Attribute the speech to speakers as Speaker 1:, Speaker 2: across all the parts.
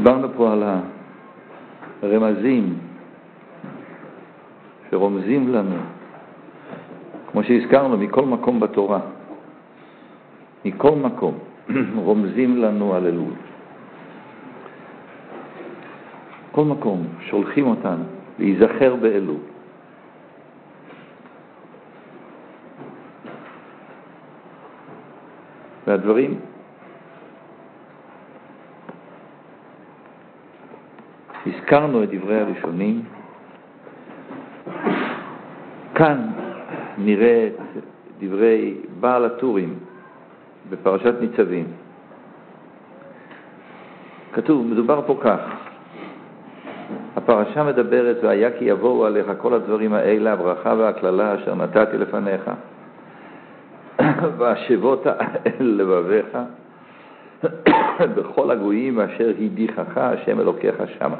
Speaker 1: דיברנו פה על הרמזים שרומזים לנו, כמו שהזכרנו, מכל מקום בתורה, מכל מקום רומזים לנו על אלול. כל מקום שולחים אותנו להיזכר באלול. והדברים הזכרנו את דברי הראשונים. כאן נראה את דברי בעל הטורים בפרשת ניצבים. כתוב, מדובר פה כך: הפרשה מדברת, והיה כי יבואו עליך כל הדברים האלה, הברכה והכללה אשר נתתי לפניך, והשבות אל לבביך בכל הגויים אשר הדיחך השם אלוקיך שמה.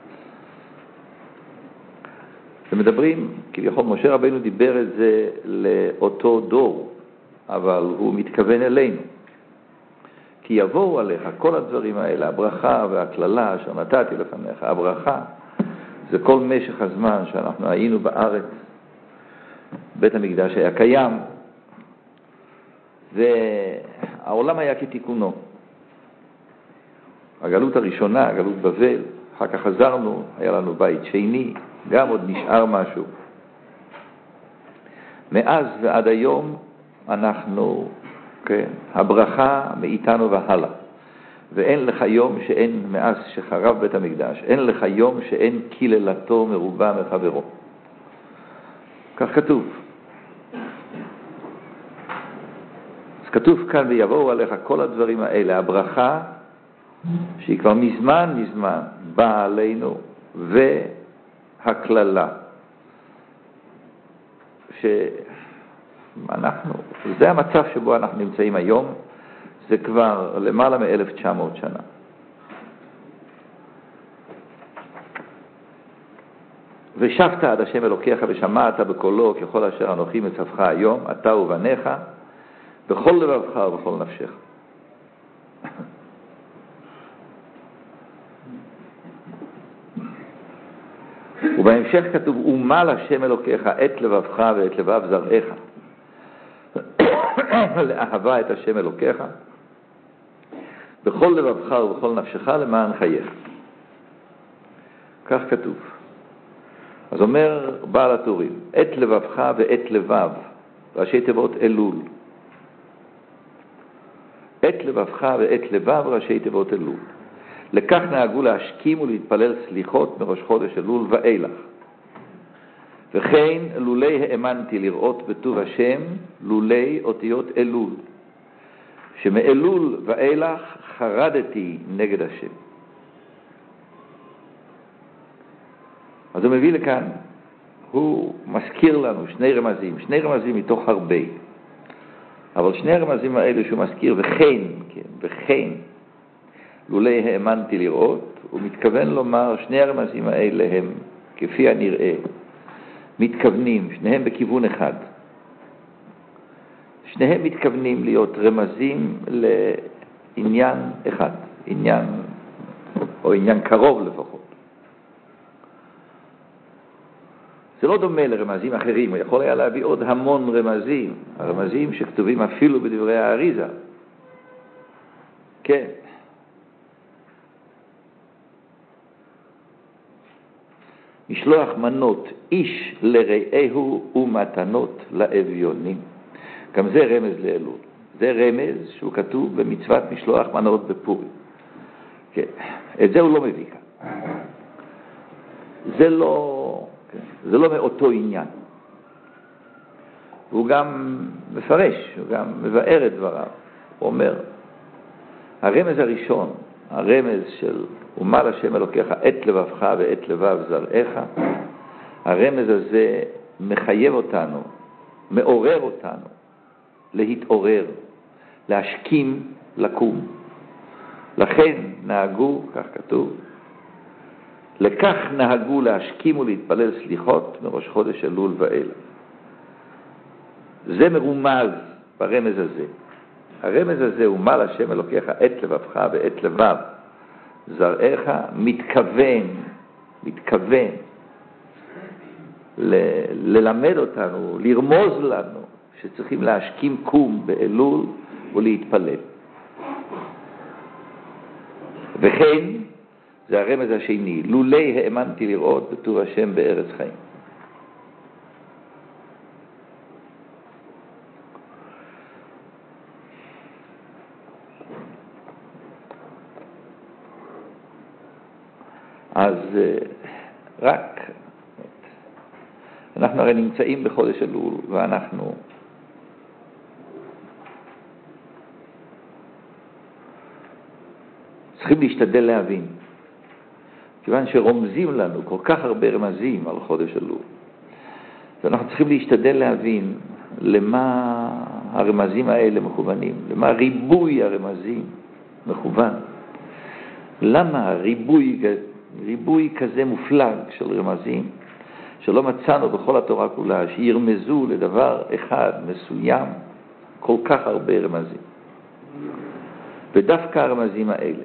Speaker 1: ומדברים, כביכול משה רבינו דיבר את זה לאותו דור, אבל הוא מתכוון אלינו. כי יבואו עליך כל הדברים האלה, הברכה והכללה אשר נתתי לפניך. הברכה זה כל משך הזמן שאנחנו היינו בארץ, בית המקדש היה קיים, והעולם היה כתיקונו. הגלות הראשונה, הגלות בבל, אחר כך חזרנו, היה לנו בית שני, גם עוד נשאר משהו. מאז ועד היום אנחנו, כן, הברכה מאיתנו והלאה. ואין לך יום שאין, מאז שחרב בית המקדש, אין לך יום שאין קללתו מרובה מחברו. כך כתוב. אז כתוב כאן, ויבואו עליך כל הדברים האלה, הברכה שהיא כבר מזמן באה עלינו, והכללה שאנחנו, זה המצב שבו אנחנו נמצאים היום, זה כבר למעלה מ-1900 שנה. ושבת עד השם אלוקיך ושמעת בקולו ככל אשר אנוכי מצווך היום, אתה ובניך, בכל לבבך ובכל נפשך. ובהמשך כתוב, ומל השם אלוקיך את לבבך ואת לבב זרעך, לאהבה את השם אלוקיך, בכל לבבך ובכל נפשך למען חייך. כך כתוב. אז אומר בעל הטורים, את לבבך ואת לבב, ראשי תיבות אלול. את לבבך ואת לבב, ראשי תיבות אלול. לכך נהגו להשכים ולהתפלל סליחות מראש חודש אלול ואילך. וכן לולי האמנתי לראות בטוב השם, לולי אותיות אלול, שמאלול ואילך חרדתי נגד השם. אז הוא מביא לכאן, הוא מזכיר לנו שני רמזים מתוך הרבה, אבל שני הרמזים האלה שהוא מזכיר, וכן, כן, וכן לולי האמנתי לראות, הוא מתכוון לומר, שני הרמזים האלה הם, כפי הנראה, מתכוונים, שניהם בכיוון אחד. שניהם מתכוונים להיות רמזים לעניין אחד, עניין, או עניין קרוב לפחות. זה לא דומה לרמזים אחרים, הוא יכול היה להביא עוד המון רמזים, הרמזים שכתובים אפילו בדברי האריזה. כן. משלוח מנות איש לרעהו ומתנות לאביונים. גם זה רמז לאלול. זה רמז שהוא כתוב במצוות משלוח מנות בפורים. כן. את זה הוא לא מביא כאן. זה לא מאותו עניין. הוא גם מפרש, הוא גם מבאר את דבריו. הוא אומר, הרמז הראשון, הרמז של ומל השם אלוקיך את לבבך ואת לבב זרעך, הרמז הזה מחייב אותנו, מעורר אותנו, להתעורר, להשכים, לקום. לכן נהגו, כך כתוב, לכך נהגו להשכים ולהתפלל סליחות מראש חודש אלול ואילך. זה מרומז ברמז הזה. הרמז הזה הוא מל השם אלוקיך את לבבך ואת לבב זרעך מתכוון ללמד אותנו, לרמוז לנו שצריכים להשכים קום באלול ולהתפלל. וכן, זה הרמז השני, לולי האמנתי לראות בטוב השם בארץ חיים. אז רק, אנחנו הרי נמצאים בחודש אלול, ואנחנו צריכים להשתדל להבין, כיוון שרומזים לנו כל כך הרבה רמזים על חודש אלול, ואנחנו צריכים להשתדל להבין למה הרמזים האלה מכוונים, למה ריבוי הרמזים מכוון, למה ריבוי כזה מופלג של רמזים שלא מצאנו בכל התורה כולה, שירמזו לדבר אחד מסוים כל כך הרבה רמזים. ודווקא הרמזים האלה,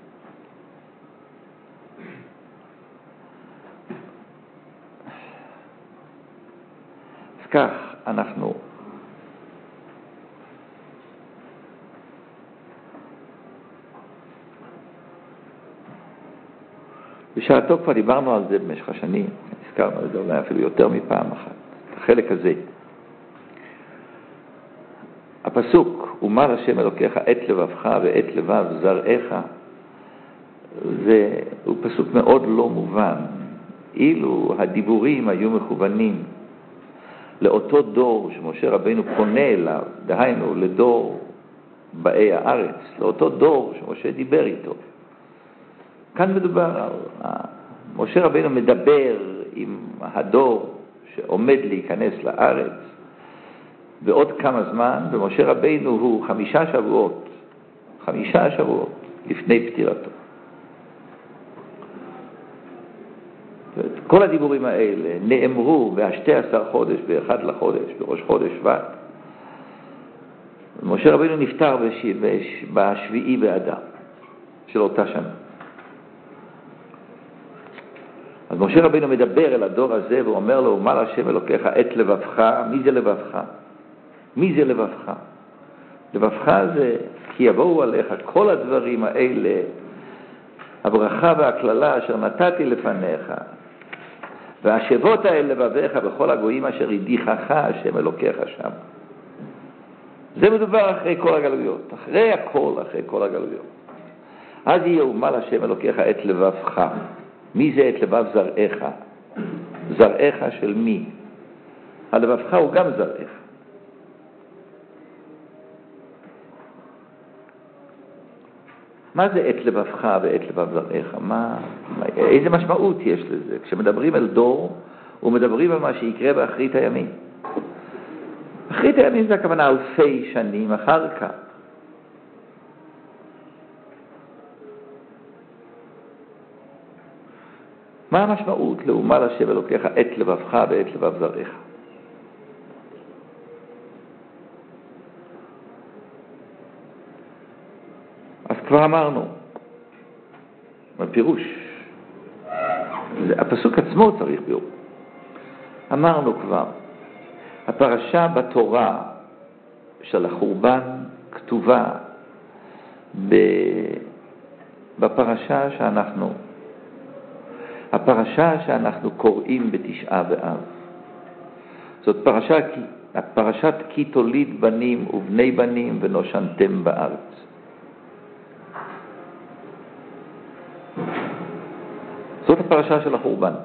Speaker 1: אז כך אנחנו בשעתו כבר דיברנו על זה במשך השנים, הזכרנו את זה אולי אפילו יותר מפעם אחת, החלק הזה. הפסוק, ומל השם אלוקיך את לבבך ואת לבב זרעך, הוא פסוק מאוד לא מובן. אילו הדיבורים היו מכוונים לאותו דור שמשה רבינו פונה אליו, דהיינו לדור באי הארץ, לאותו דור שמשה דיבר איתו. כאן מדובר על משה רבינו מדבר עם הדור שעומד להיכנס לארץ בעוד כמה זמן, ומשה רבינו הוא 5 שבועות לפני פטירתו. כל הדיבורים האלה נאמרו ב12 חודש, ב1 לחודש, בראש חודש שבט. משה רבינו נפטר ב7 באדר של אותה שנה. אז משה רבינו מדבר אל הדור הזה ואומר לו, ומל השם אלוקיך את לבבך. מי זה לבבך? מי זה לבבך? לבבך זה כי יבואו עליך כל הדברים האלה, הברכה והכללה אשר נתתי לפניך, והשבות האל לבביך בכל הגויים אשר הדיחך השם אלוקיך שם. זה מדובר אחרי כל הגלויות, אחרי כל הגלויות. אז יהיה ומל השם אלוקיך את לבבך. מי זה את לבב זרעך? זרעך של מי? הלבבך הוא גם זרעך. מה זה את לבבך ואת לבב זרעך? איזה משמעות יש לזה? כשמדברים על דור, ומדברים על מה שיקרה באחרית הימים. אחרית הימים זה הכוונה אלפי שנים אחר כך. מה המשמעות לאומל השם אלוקיך את לבבך ואת לבב זרעך? אז כבר אמרנו, בפירוש, הפסוק עצמו צריך ביור. אמרנו כבר, הפרשה בתורה של החורבן כתובה בפרשה שאנחנו קוראים בתשעה באב. זאת פרשת כי תוליד בנים ובני בנים ונושנתם בארץ. זאת הפרשה של החורבן.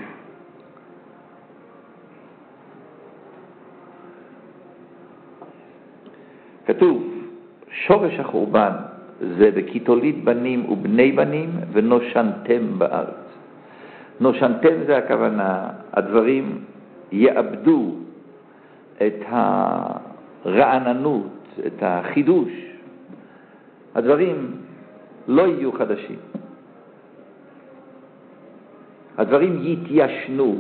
Speaker 1: כתוב, שורש החורבן זה בכי תוליד בנים ובני בנים ונושנתם בארץ. נושנתם זה הכוונה, הדברים יאבדו את הרעננות, את החידוש. הדברים לא יהיו חדשים. הדברים יתיישנו.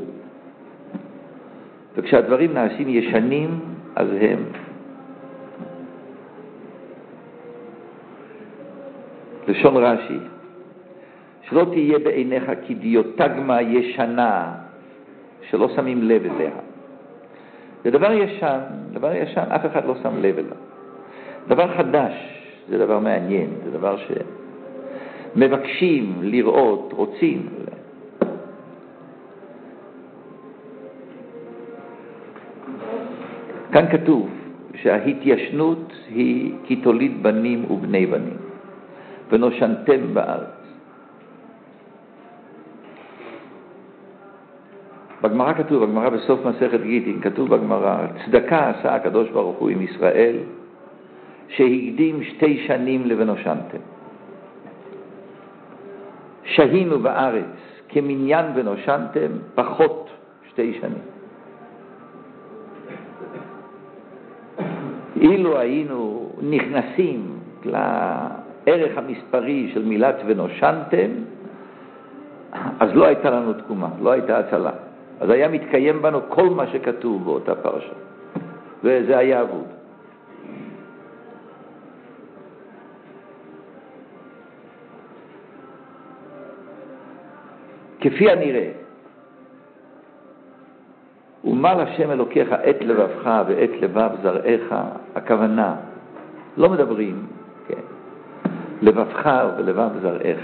Speaker 1: וכשהדברים נעשים ישנים, אז הם לשון רש"י, שלא תהיה בעיניך כדיוטגמה ישנה, שלא שמים לב אליה. זה דבר ישן, אף אחד לא שם לב אליו. דבר חדש, זה דבר מעניין, זה דבר שמבקשים לראות, רוצים. כאן כתוב שההתיישנות היא כי תוליד בנים ובני בנים, ונושנתם בארץ. בגמרא כתוב, בגמרא בסוף מסכת גיטין, כתוב בגמרא, צדקה עשה הקדוש ברוך הוא עם ישראל, שהקדים 2 שנים לבנושנתם. שהינו בארץ כמניין ונושנתם פחות 2 שנים. אילו היינו נכנסים לערך המספרי של מילת ונושנתם, אז לא הייתה לנו תקומה, לא הייתה הצלה. אז היה מתקיים בנו כל מה שכתוב באותה פרשה. וזה היה אבוד. כפי הנראה, ומל השם אלוקיך את לבבך ואת לבב זרעך, הכוונה, לא מדברים, כן, לבבך ולבב זרעך.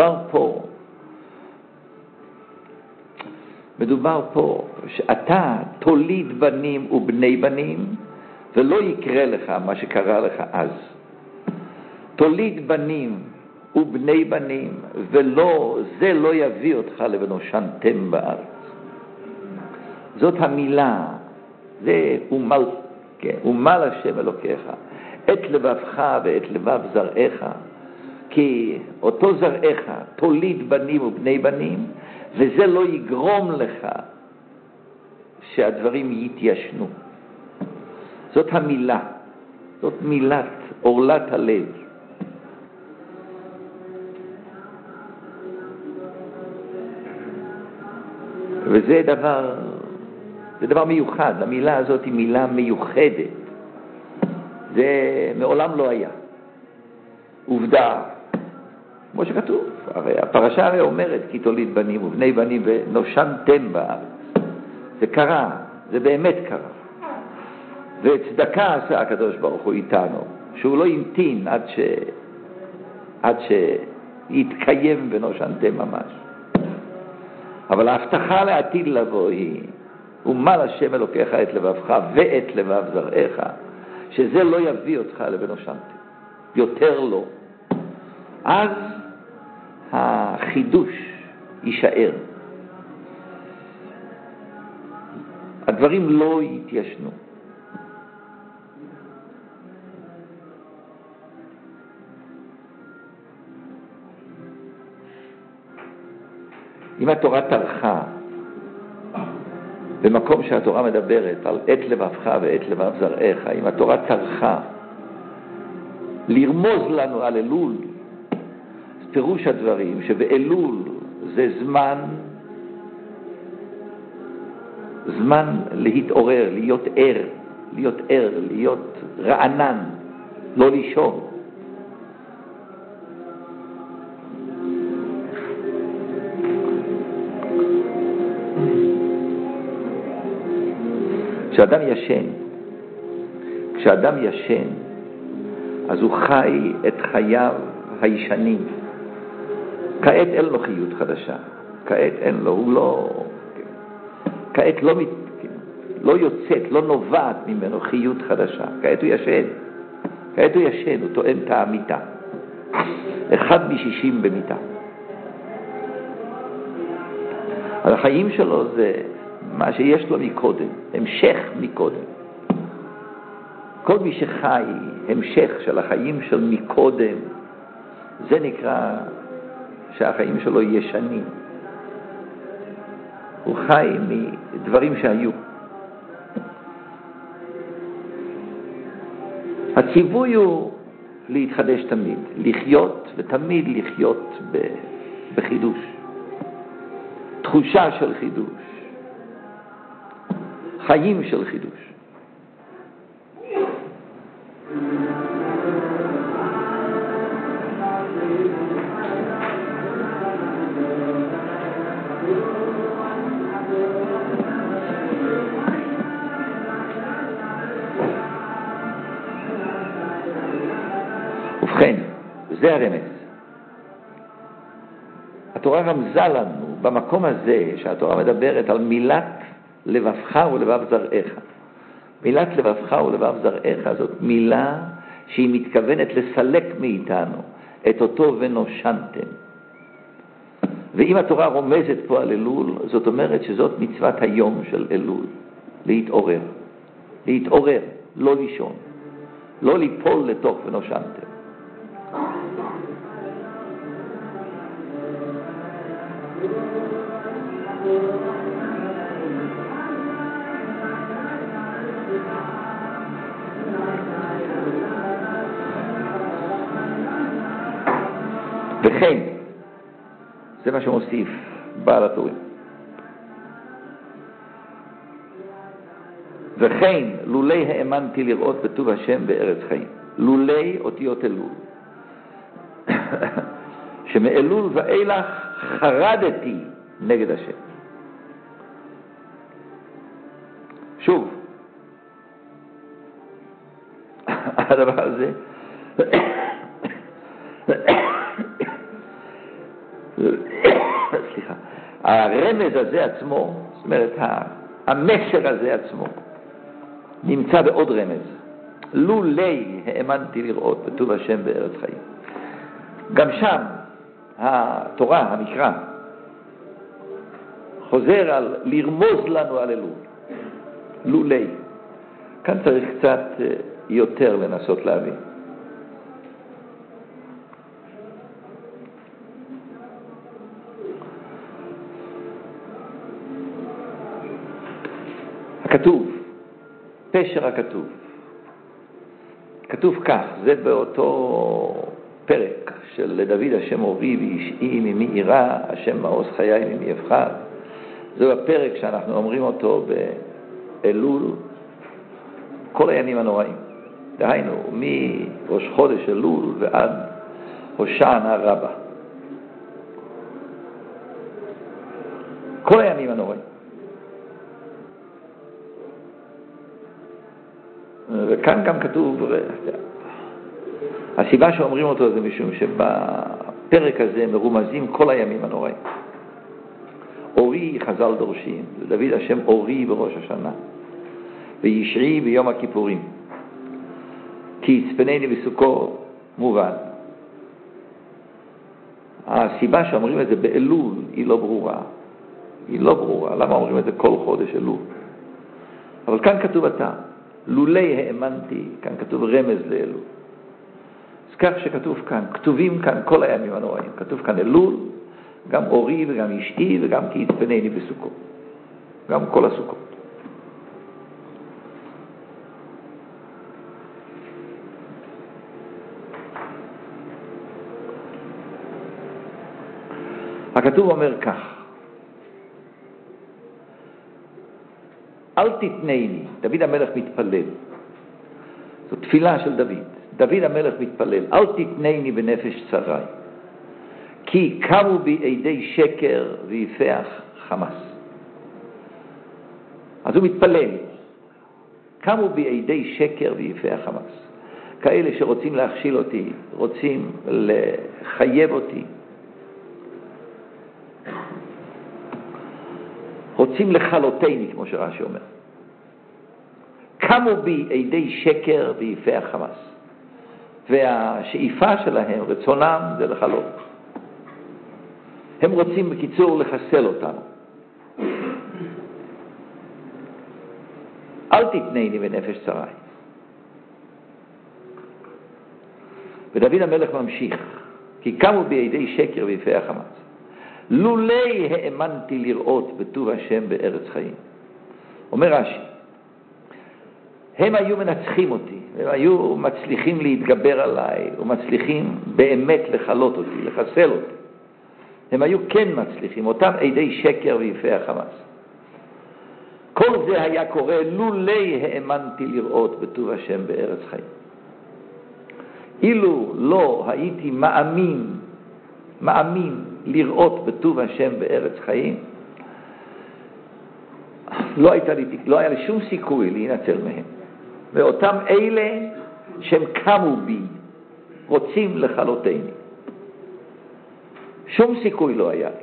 Speaker 1: מדובר פה שאתה תוליד בנים ובני בנים, ולא יקרה לך מה שקרה לך אז. תוליד בנים ובני בנים, זה לא יביא אותך לבנושנתם בארץ. זאת המילה, זה ומל השם אלוקיך, את לבבך ואת לבב זרעך, כי אותו זרעך תוליד בנים ובני בנים, וזה לא יגרום לך שהדברים יתיישנו. זאת המילה, זאת מילת אורלת הלב. וזה דבר מיוחד, המילה הזאת היא מילה מיוחדת. זה מעולם לא היה. עובדה, כמו שכתוב, הפרשה הרי אומרת, כי תוליד בנים ובני בנים ונושנתם בארץ. זה קרה, זה באמת קרה. וצדקה עשה הקדוש ברוך הוא איתנו, שהוא לא המתין עד שיתקיים ונושנתם ממש. אבל ההבטחה לעתיד לבוא היא, ומל השם אלוקיך את לבבך ואת לבב זרעך, שזה לא יביא אותך לבנושנתם. יותר לא. אז החידוש יישאר. הדברים לא יתיישנו. אם התורה תרחה, במקום שהתורה מדברת על את לבבך ואת לבב זרעך, אם התורה תרחה לרמוז לנו על אלול, פירוש הדברים שבאלול זה זמן להתעורר, להיות ער, להיות רענן, לא לישון. כשאדם ישן, אז הוא חי את חייו הישנים. כעת אין לו חיות חדשה. כעת אין לו, הוא לא... כעת לא יוצאת, לא נובעת ממנו חיות חדשה. כעת הוא ישן. הוא טוען את המיטה. 1 מ-60 במיטה. אז החיים שלו זה מה שיש לו מקודם, המשך מקודם. כל מי שחי המשך של החיים של מקודם, זה נקרא שהחיים שלו ישנים. הוא חי מדברים שהיו. הציווי הוא להתחדש תמיד, לחיות ותמיד לחיות בחידוש. תחושה של חידוש. חיים של חידוש. זה הרמז. התורה רמזה לנו במקום הזה שהתורה מדברת על מילת לבבך ולבב זרעך. מילת לבבך ולבב זרעך זאת מילה שהיא מתכוונת לסלק מאיתנו את אותו ונושנתם. ואם התורה רומזת פה על אלול, זאת אומרת שזאת מצוות היום של אלול. להתעורר. להתעורר, לא לישון. לא ליפול לתוך ונושנתם. וכן, זה מה שמוסיף בעל הטורים. וכן, לולי האמנתי לראות בטוב השם בארץ חיים. לולי אותיות אלול. שמאלול ואילך חרדתי נגד השם. שוב, הדבר הזה סליחה, הרמז הזה עצמו, זאת אומרת המסר הזה עצמו נמצא בעוד רמז. לולי האמנתי לראות בטוב השם בארץ חיים. גם שם התורה, המקרא, חוזר על לרמוז לנו על אלול. לולי. כאן צריך קצת יותר לנסות להבין. הכתוב, פשר הכתוב, כתוב כך, זה באותו פרק של דוד השם אורי וישעי ממי ירא, השם מעוז חיי ממי יפחד. זה הפרק שאנחנו אומרים אותו באלול כל הימים הנוראים. דהיינו, מראש חודש אלול ועד הושענא רבה. כל הימים הנוראים. וכאן גם כתוב, הסיבה שאומרים אותו זה משום שבפרק הזה מרומזים כל הימים הנוראים. אורי חז"ל דורשים, זה דוד השם אורי בראש השנה, וישעי ביום הכיפורים, כי יצפנני בסוכות מובן. הסיבה שאומרים את זה באלול היא לא ברורה. היא לא ברורה. למה אומרים את זה כל חודש אלול? אבל כאן כתוב אתה. לולי האמנתי, כאן כתוב רמז לאלול. אז כך שכתוב כאן, כתובים כאן כל הימים הנוראים. כתוב כאן אלול, גם אורי וגם ישעי וגם כי יצפנני בסוכות. גם כל הסוכות. הכתוב אומר כך, אל תתנני, דוד המלך מתפלל, זו תפילה של דוד, דוד המלך מתפלל, אל תתנני בנפש צרי, כי קמו בי עדי שקר ויפח חמס. אז הוא מתפלל, קמו בי עדי שקר ויפח חמס, כאלה שרוצים להכשיל אותי, רוצים לחייב אותי, רוצים לחלוטני, כמו שרש"י אומר. קמו בי עדי שקר ויפח חמס. והשאיפה שלהם, רצונם, זה לחלות. הם רוצים בקיצור לחסל אותנו. אל תתנני בנפש צרי. ודוד המלך ממשיך, כי קמו בי עדי שקר ויפח חמס. לולי האמנתי לראות בטוב השם בארץ חיים. אומר רש"י, הם היו מנצחים אותי, הם היו מצליחים להתגבר עליי, ומצליחים באמת לחלות אותי, לחסל אותי. הם היו כן מצליחים, אותם עדי שקר ויפח חמס. כל זה היה קורה לולי האמנתי לראות בטוב השם בארץ חיים. אילו לא הייתי מאמין לראות בטוב השם בארץ חיים, לא היה לי שום סיכוי להינצל מהם. ואותם אלה שהם קמו בי רוצים לכלותני. שום סיכוי לא היה לי.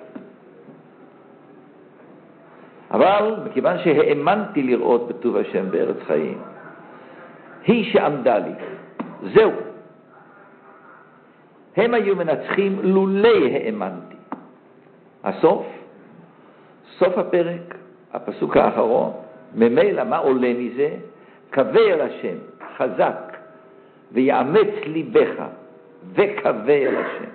Speaker 1: אבל מכיוון שהאמנתי לראות בטוב השם בארץ חיים, היא שעמדה לי. זהו. הם היו מנצחים לולי האמנתי. הסוף, סוף הפרק, הפסוק האחרון, ממילא מה עולה מזה? קווה אל השם, חזק, ויאמץ ליבך, וקווה אל השם.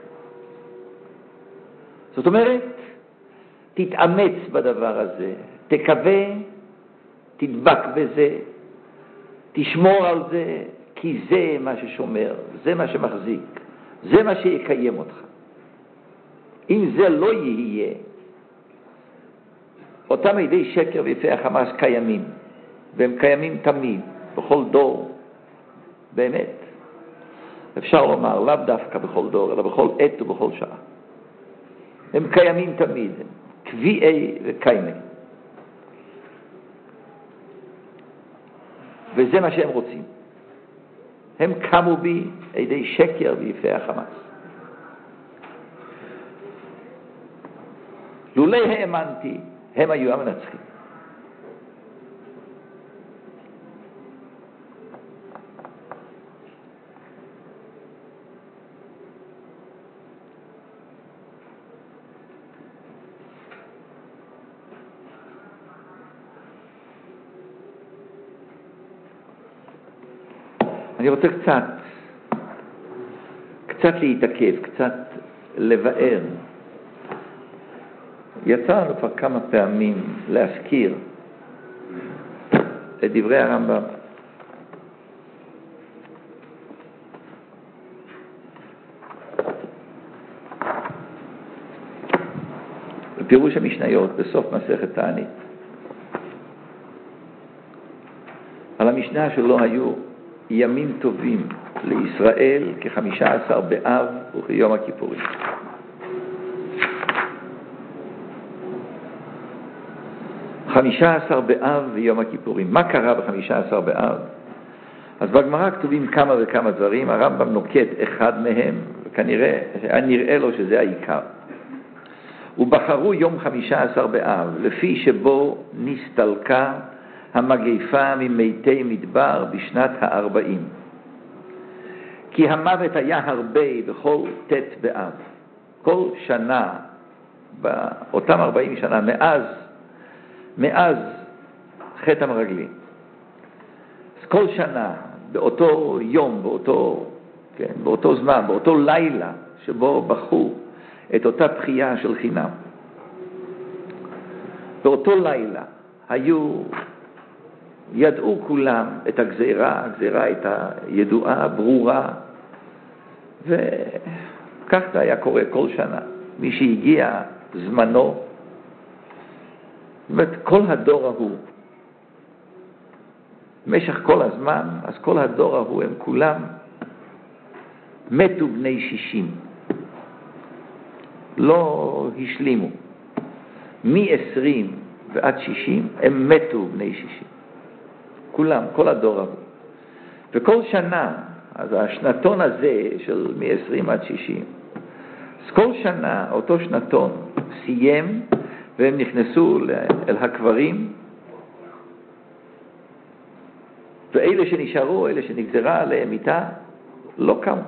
Speaker 1: זאת אומרת, תתאמץ בדבר הזה, תקווה, תדבק בזה, תשמור על זה, כי זה מה ששומר, זה מה שמחזיק, זה מה שיקיים אותך. אם זה לא יהיה, אותם עדי שקר ויפי החמאס קיימים, והם קיימים תמיד, בכל דור, באמת. אפשר לומר, לאו דווקא בכל דור, אלא בכל עת ובכל שעה. הם קיימים תמיד, הם קביעי וקיימי. וזה מה שהם רוצים. הם קמו בי עדי שקר ויפי החמאס. לולי האמנתי, הם היו המנצחים. אני רוצה קצת להתעכב, קצת לבאר. יצא לנו כבר כמה פעמים להזכיר את דברי הרמב"ם. בפירוש המשניות בסוף מסכת תענית. על המשנה שלו היו ימים טובים לישראל כ-15 באב וכיום הכיפורים. 15 באב ויום הכיפורים. מה קרה ב-15 באב? אז בגמרא כתובים כמה וכמה דברים, הרמב"ם נוקט אחד מהם, וכנראה נראה לו שזה העיקר. ובחרו יום 15 באב, לפי שבו נסתלקה המגפה ממתי מדבר בשנת ה-40. כי המוות היה הרבה בכל תת באב. כל שנה, באותם 40 שנה, מאז חטא המרגלים. אז כל שנה, באותו יום, באותו זמן, באותו לילה, שבו בחו את אותה בחייה של חינם. באותו לילה ידעו כולם את הגזירה, הגזירה הייתה ידועה, ברורה, וכך זה היה קורה כל שנה. מי שהגיע זמנו, זאת אומרת, כל הדור ההוא, במשך כל הזמן, אז כל הדור ההוא הם כולם מתו בני 60. לא השלימו. מ-20 ועד 60 הם מתו בני 60. כולם, כל הדור ההוא. וכל שנה, אז השנתון הזה של מ-20 עד 60, אז כל שנה אותו שנתון סיים, והם נכנסו אל הקברים, ואלה שנשארו, אלה שנגזרה עליהם מיתה, לא קמו.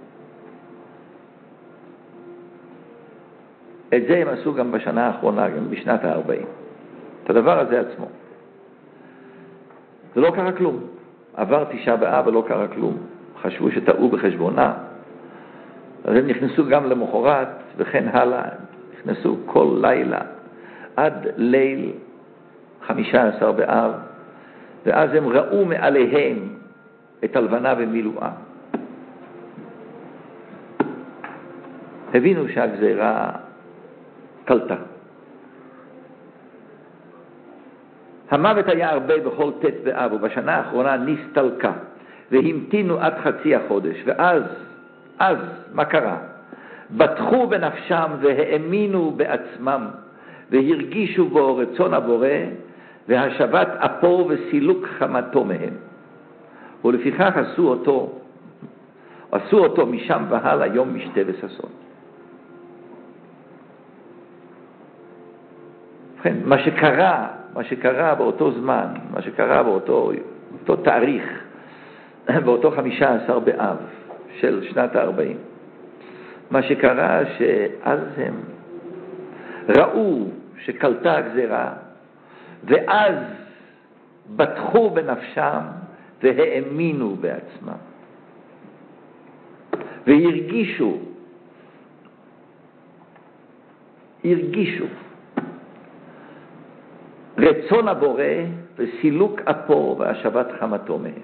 Speaker 1: את זה הם עשו גם בשנה האחרונה, גם בשנת ה-40. את הדבר הזה עצמו. זה לא קרה כלום. עבר 9 באב ולא קרה כלום. חשבו שטעו בחשבונה. אז הם נכנסו גם למחרת וכן הלאה. נכנסו כל לילה עד ליל 15 באב, ואז הם ראו מעליהם את הלבנה ומילואה. הבינו שהגזירה קלטה. המוות היה הרבה בכל תת באב, ובשנה האחרונה נסתלקה, והמתינו עד חצי החודש, ואז מה קרה? בטחו בנפשם והאמינו בעצמם, והרגישו בו רצון הבורא, והשבת אפו וסילוק חמתו מהם. ולפיכך עשו עשו אותו משם והלאה יום משתה וששון. מה שקרה באותו זמן, מה שקרה באותו תאריך, באותו 15 באב של שנת ה-40, מה שקרה שאז הם ראו שקלטה הגזירה, ואז בטחו בנפשם והאמינו בעצמם, והרגישו רצון הבורא וסילוק אפו והשבת חמתו מהם.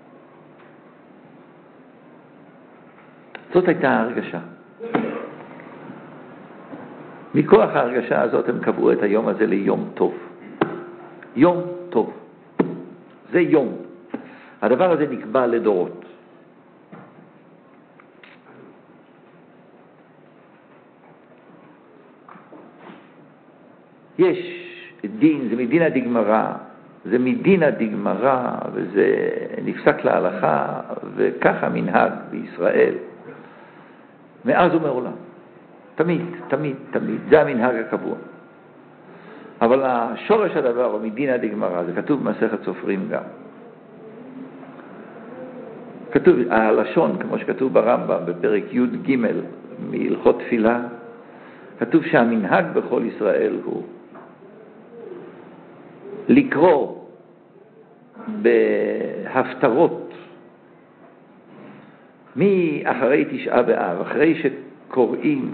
Speaker 1: זאת הייתה ההרגשה. מכוח ההרגשה הזאת הם קבעו את היום הזה ליום טוב. יום טוב. זה יום. הדבר הזה נקבע לדורות. יש דין, זה מדינא דגמרא, וזה נפסק להלכה, וככה מנהג בישראל מאז ומעולם. תמיד, זה המנהג הקבוע. אבל השורש הדבר הוא מדינא דגמרא, זה כתוב במסכת סופרים גם. כתוב, הלשון, כמו שכתוב ברמב"ם, בפרק י' ג' מהלכות תפילה, כתוב שהמנהג בכל ישראל הוא לקרוא בהפטרות מאחרי תשעה באב, אחרי שקוראים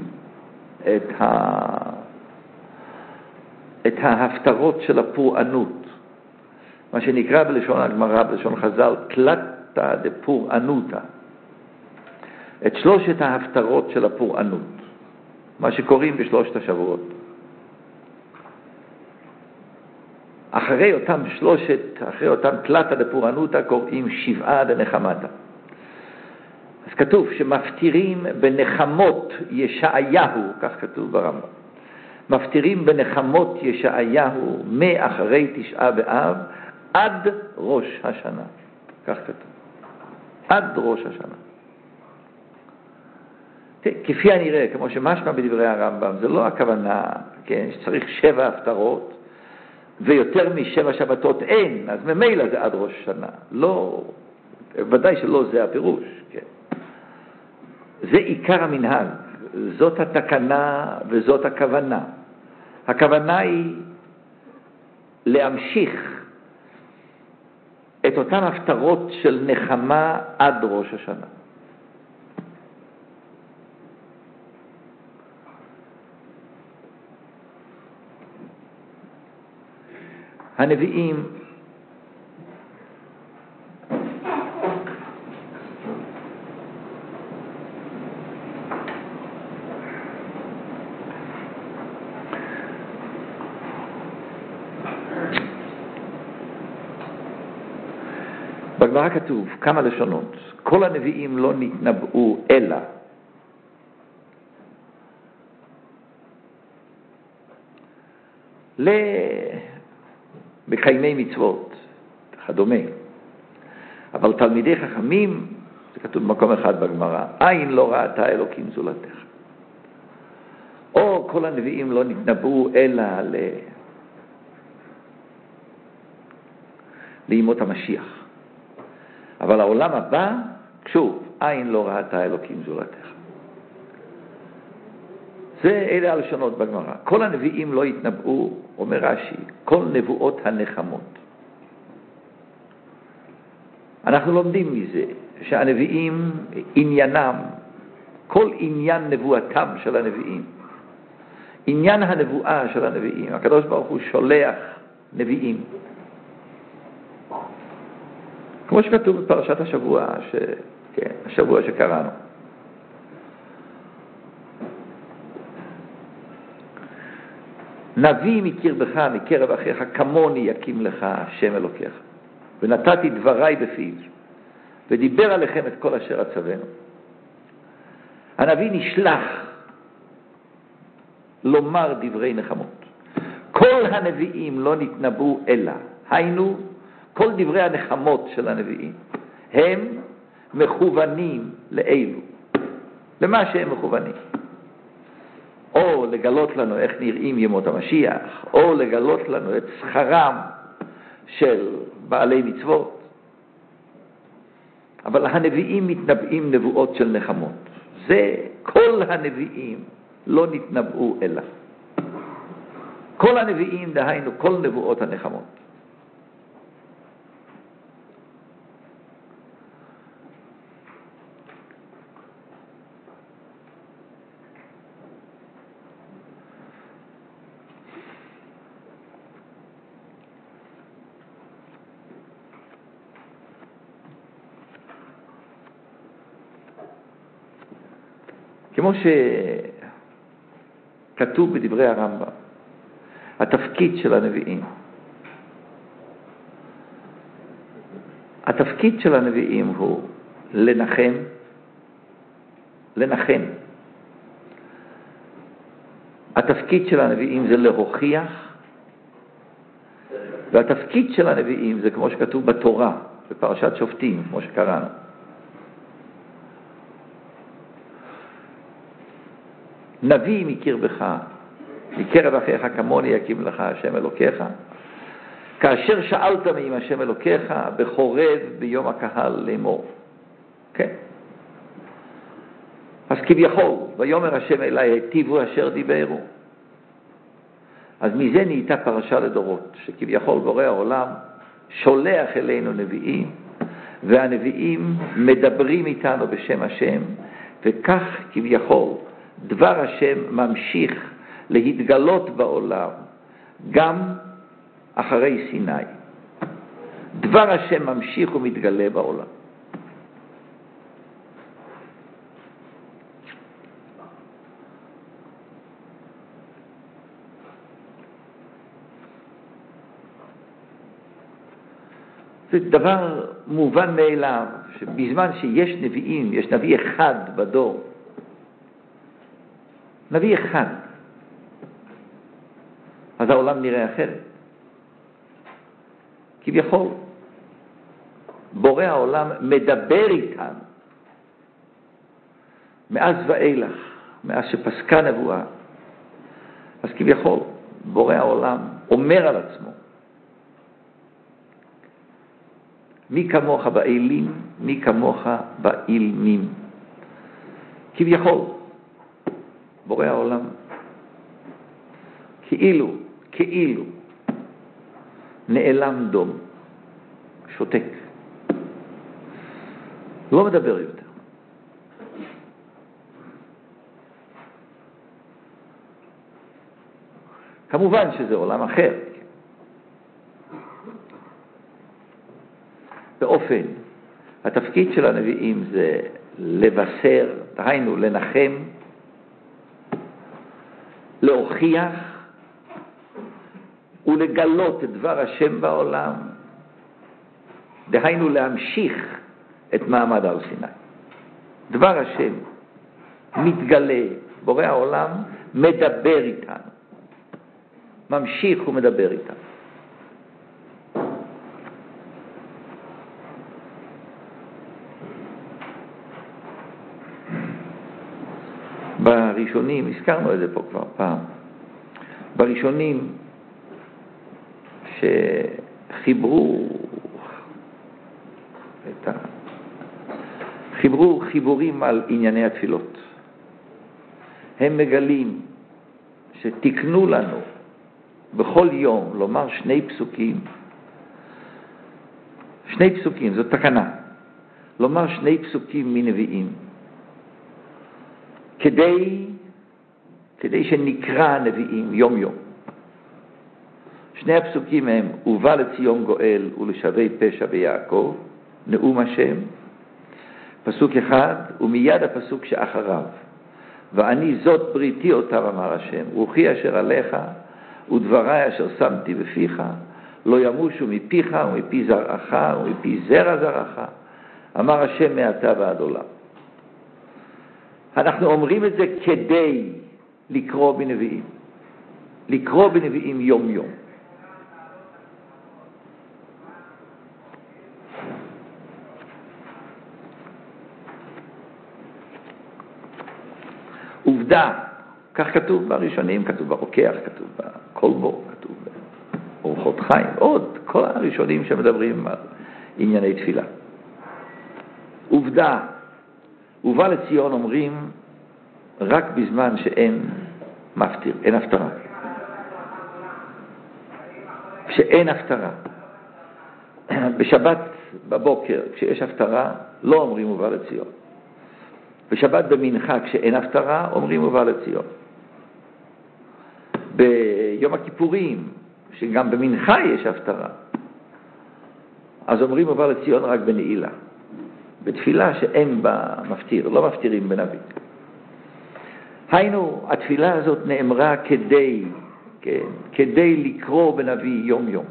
Speaker 1: את ההפטרות של הפורענות, מה שנקרא בלשון הגמרא, בלשון חז"ל, תלתא דפורענותא, את שלושת ההפטרות של הפורענות, מה שקוראים בשלושת השבועות. אחרי אותם תלתא דפורענותא קוראים שבעה דנחמתא. אז כתוב שמפטירים בנחמות ישעיהו, כך כתוב ברמב"ם, מפטירים בנחמות ישעיהו מאחרי תשעה באב עד ראש השנה, כך כתוב, עד ראש השנה. כפי הנראה, כמו שמשמע בדברי הרמב"ם, זה לא הכוונה, כן, שצריך 7 הפטרות ויותר מ7 שבתות אין, אז ממילא זה עד ראש השנה. לא, ודאי שלא זה הפירוש, כן. זה עיקר המנהג, זאת התקנה וזאת הכוונה. הכוונה היא להמשיך את אותן הפטרות של נחמה עד ראש השנה. הנביאים בגמרא כתוב כמה לשונות, כל הנביאים לא נתנבאו אלא מקיימי מצוות וכדומה, אבל תלמידי חכמים, זה כתוב במקום אחד בגמרא, עין לא ראתה אלוקים זולתך. או כל הנביאים לא נתנבאו אלא לימות המשיח, אבל העולם הבא, שוב, עין לא ראתה אלוקים זולתך. אלה הלשונות בגמרא. כל הנביאים לא התנבאו, אומר רש"י, כל נבואות הנחמות. אנחנו לומדים מזה שהנביאים עניינם, כל עניין נבואתם של הנביאים, עניין הנבואה של הנביאים, הקדוש ברוך הוא שולח נביאים. כמו שכתוב בפרשת השבוע, כן, השבוע שקראנו. נביא מקרבך, מקרב אחיך, כמוני יקים לך השם אלוקיך. ונתתי דבריי בפיו, ודיבר עליכם את כל אשר אצוונו. הנביא נשלח לומר דברי נחמות. כל הנביאים לא נתנבאו אלא, היינו, כל דברי הנחמות של הנביאים הם מכוונים לאלו, למה שהם מכוונים. או לגלות לנו איך נראים ימות המשיח, או לגלות לנו את שכרם של בעלי מצוות. אבל הנביאים מתנבאים נבואות של נחמות. זה כל הנביאים לא נתנבאו אלא. כל הנביאים, דהיינו כל נבואות הנחמות. כמו שכתוב בדברי הרמב"ם, התפקיד של הנביאים. התפקיד של הנביאים הוא לנחם. התפקיד של הנביאים זה להוכיח, והתפקיד של הנביאים זה כמו שכתוב בתורה, בפרשת שופטים, כמו שקראנו. נביא מקרבך, מקרב אחיך כמוני יקים לך השם אלוקיך, כאשר שאלת מעם השם אלוקיך בחורב ביום הקהל לאמור. כן. אז כביכול, ויאמר השם אלי היטיבו אשר דיברו. אז מזה נהייתה פרשה לדורות, שכביכול בורא העולם שולח אלינו נביאים, והנביאים מדברים איתנו בשם השם, וכך כביכול דבר השם ממשיך להתגלות בעולם גם אחרי סיני. דבר השם ממשיך ומתגלה בעולם. זה דבר מובן מאליו, שבזמן שיש נביאים, יש נביא אחד בדור, נביא אחד, אז העולם נראה אחרת. כביכול, בורא העולם מדבר איתנו, מאז ואילך, מאז שפסקה נבואה, אז כביכול, בורא העולם אומר על עצמו, מי כמוך באלים, מי כמוך באילמים. כביכול, בורא העולם, כאילו, נעלם דום, שותק. לא מדבר יותר. כמובן שזה עולם אחר. באופן, התפקיד של הנביאים זה לבשר, דהיינו לנחם, להוכיח ולגלות את דבר השם בעולם, דהיינו להמשיך את מעמד הר סיני. דבר השם מתגלה, בורא העולם מדבר איתנו, ממשיך ומדבר איתנו. בראשונים, הזכרנו את זה פה כבר פעם, בראשונים חיברו חיבורים על ענייני התפילות. הם מגלים שתקנו לנו בכל יום לומר שני פסוקים, זאת תקנה, לומר שני פסוקים מנביאים, כדי שנקרא הנביאים יום יום. שני הפסוקים הם, ובא לציון גואל ולשבי פשע ביעקב, נאום השם, פסוק אחד, ומיד הפסוק שאחריו, ואני זאת בריתי אותה אמר השם, רוחי אשר עליך ודברי אשר שמתי בפיך, לא ימושו מפיך ומפי זרעך ומפי זרע זרעך, אמר השם מעתה ועד עולם. אנחנו אומרים את זה כדי לקרוא בנביאים יום יום. עובדה, כך כתוב בראשונים, כתוב ברוקח, כתוב בקולבו, כתוב באורחות חיים, עוד כל הראשונים שמדברים על ענייני תפילה. עובדה, ובא לציון אומרים רק בזמן שאין מפטיר, אין הפטרה. כשאין הפטרה. בשבת בבוקר, כשיש הפטרה, לא אומרים ובא לציון. בשבת במנחה, כשאין הפטרה, אומרים ובא לציון. ביום הכיפורים, שגם במנחה יש הפטרה, אז אומרים ובא לציון רק בנעילה. בתפילה שאין בה מפטיר, לא מפטירים בנביא. היינו, התפילה הזאת נאמרה כדי לקרוא בנביא יום יום.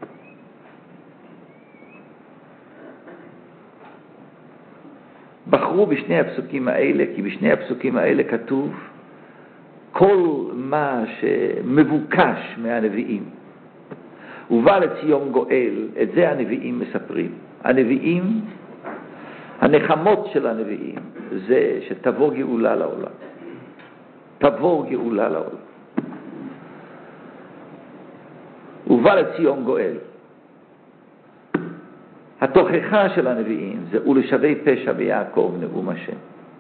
Speaker 1: בחרו בשני הפסוקים האלה, כי בשני הפסוקים האלה כתוב כל מה שמבוקש מהנביאים. ובא לציון גואל, את זה הנביאים מספרים. הנביאים, הנחמות של הנביאים, זה שתבוא גאולה לעולם. תבוא גאולה לעולם. ובא לציון גואל. התוכחה של הנביאים זה ולשבי פשע ביעקב נאום השם.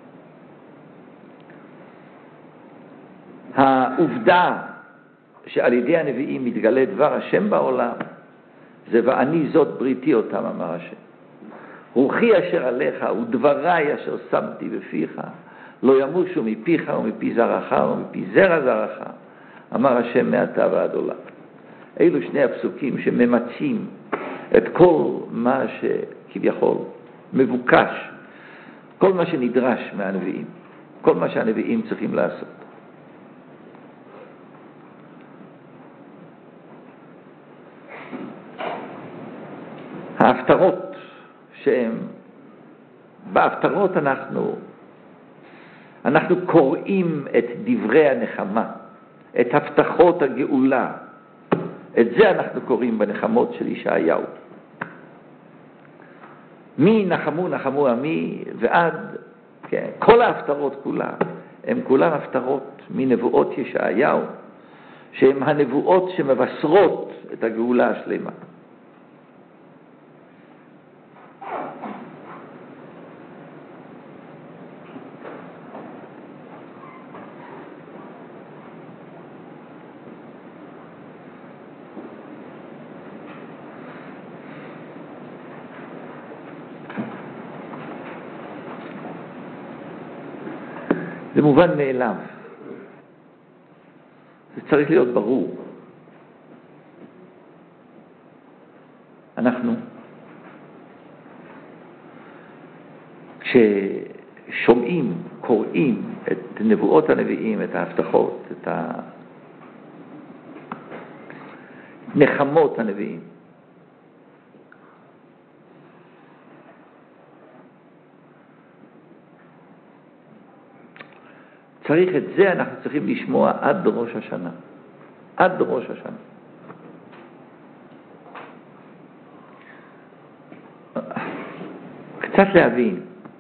Speaker 1: העובדה שעל ידי הנביאים מתגלה דבר השם בעולם, זה ואני זאת בריתי אותם, אמר השם. רוחי אשר עליך ודבריי אשר שמתי בפיך, לא ימושו מפיך ומפי זרעך ומפי זרע זרעך, אמר השם מעתה ועד עולם. אלו שני הפסוקים שממצים את כל מה שכביכול מבוקש, כל מה שנדרש מהנביאים, כל מה שהנביאים צריכים לעשות. ההפטרות שהן, בהפטרות אנחנו קוראים את דברי הנחמה, את הבטחות הגאולה. את זה אנחנו קוראים בנחמות של ישעיהו. מי נחמו נחמו עמי ועד, כן, כל ההפטרות כולן, הן כולן הפטרות מנבואות ישעיהו, שהן הנבואות שמבשרות את הגאולה השלמה. זה מובן מאליו. זה צריך להיות ברור. אנחנו, כששומעים, קוראים את נבואות הנביאים, את ההבטחות, את נחמות הנביאים, צריך את זה, אנחנו צריכים לשמוע עד ראש השנה. עד ראש השנה. קצת להבין.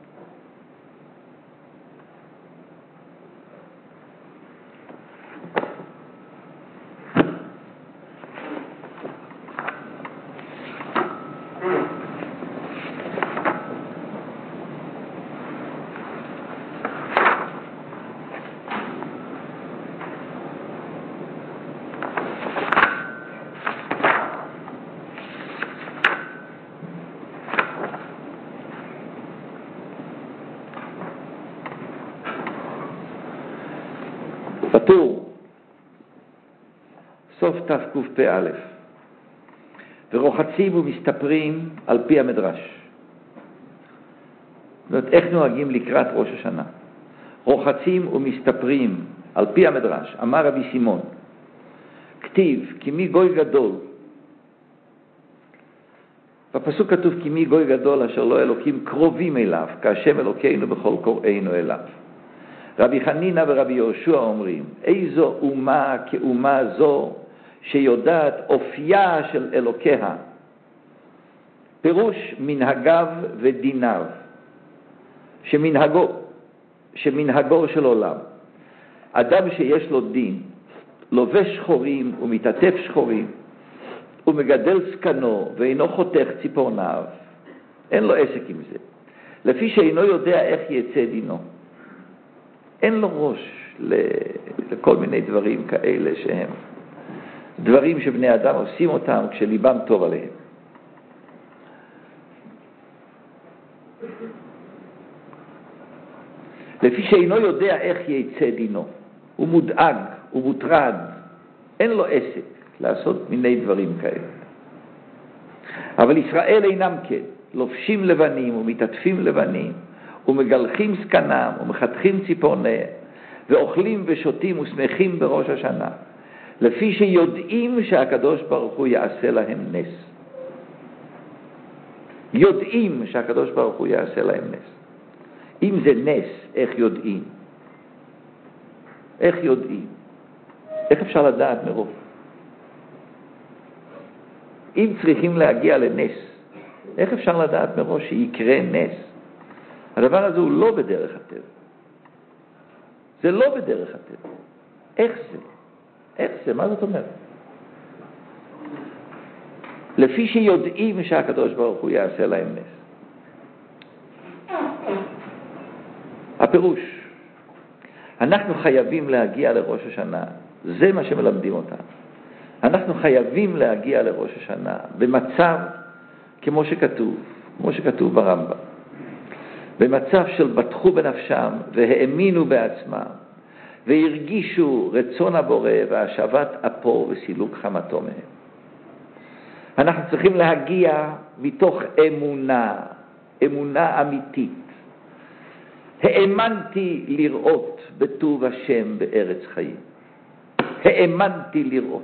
Speaker 1: פטור, סוף תקפ"א, ורוחצים ומסתפרים על פי המדרש. זאת אומרת, איך נוהגים לקראת ראש השנה? רוחצים ומסתפרים על פי המדרש. אמר רבי סימון, כתיב, כי מי גוי גדול. בפסוק כתוב, כי מי גוי גדול אשר לא אלוקים קרובים אליו, כהשם אלוקינו בכל קוראינו אליו. רבי חנינה ורבי יהושע אומרים, איזו אומה כאומה זו שיודעת אופייה של אלוקיה, פירוש מנהגיו ודיניו, שמנהגו של עולם, אדם שיש לו דין, לובש שחורים ומתעטף שחורים, ומגדל זקנו ואינו חותך ציפורניו, אין לו עסק עם זה. לפי שאינו יודע איך יצא דינו. אין לו ראש לכל מיני דברים כאלה שהם דברים שבני אדם עושים אותם כשליבם טוב עליהם. לפי שאינו יודע איך יצא דינו. הוא מודאג, הוא מוטרד, אין לו עסק לעשות מיני דברים כאלה. אבל ישראל אינם כן, לובשים לבנים ומתעטפים לבנים, ומגלחים זקנם ומחתכים ציפורניהם, ואוכלים ושותים ושמחים בראש השנה, לפי שיודעים שהקדוש ברוך הוא יעשה להם נס. יודעים שהקדוש ברוך הוא יעשה להם נס. אם זה נס, איך יודעים? איך יודעים? איך אפשר לדעת מרוב? אם צריכים להגיע לנס, איך אפשר לדעת מראש שיקרה נס? הדבר הזה הוא לא בדרך הטבע. זה לא בדרך הטבע. איך זה? איך זה? מה זאת אומרת? לפי שיודעים שהקדוש ברוך הוא יעשה להם נס. הפירוש, אנחנו חייבים להגיע לראש השנה. זה מה שמלמדים אותנו. אנחנו חייבים להגיע לראש השנה במצב כמו שכתוב ברמב"ם. במצב של בטחו בנפשם והאמינו בעצמם והרגישו רצון הבורא והשבת אפו וסילוק חמתו מהם. אנחנו צריכים להגיע מתוך אמונה אמיתית. האמנתי לראות בטוב השם בארץ חיים. האמנתי לראות.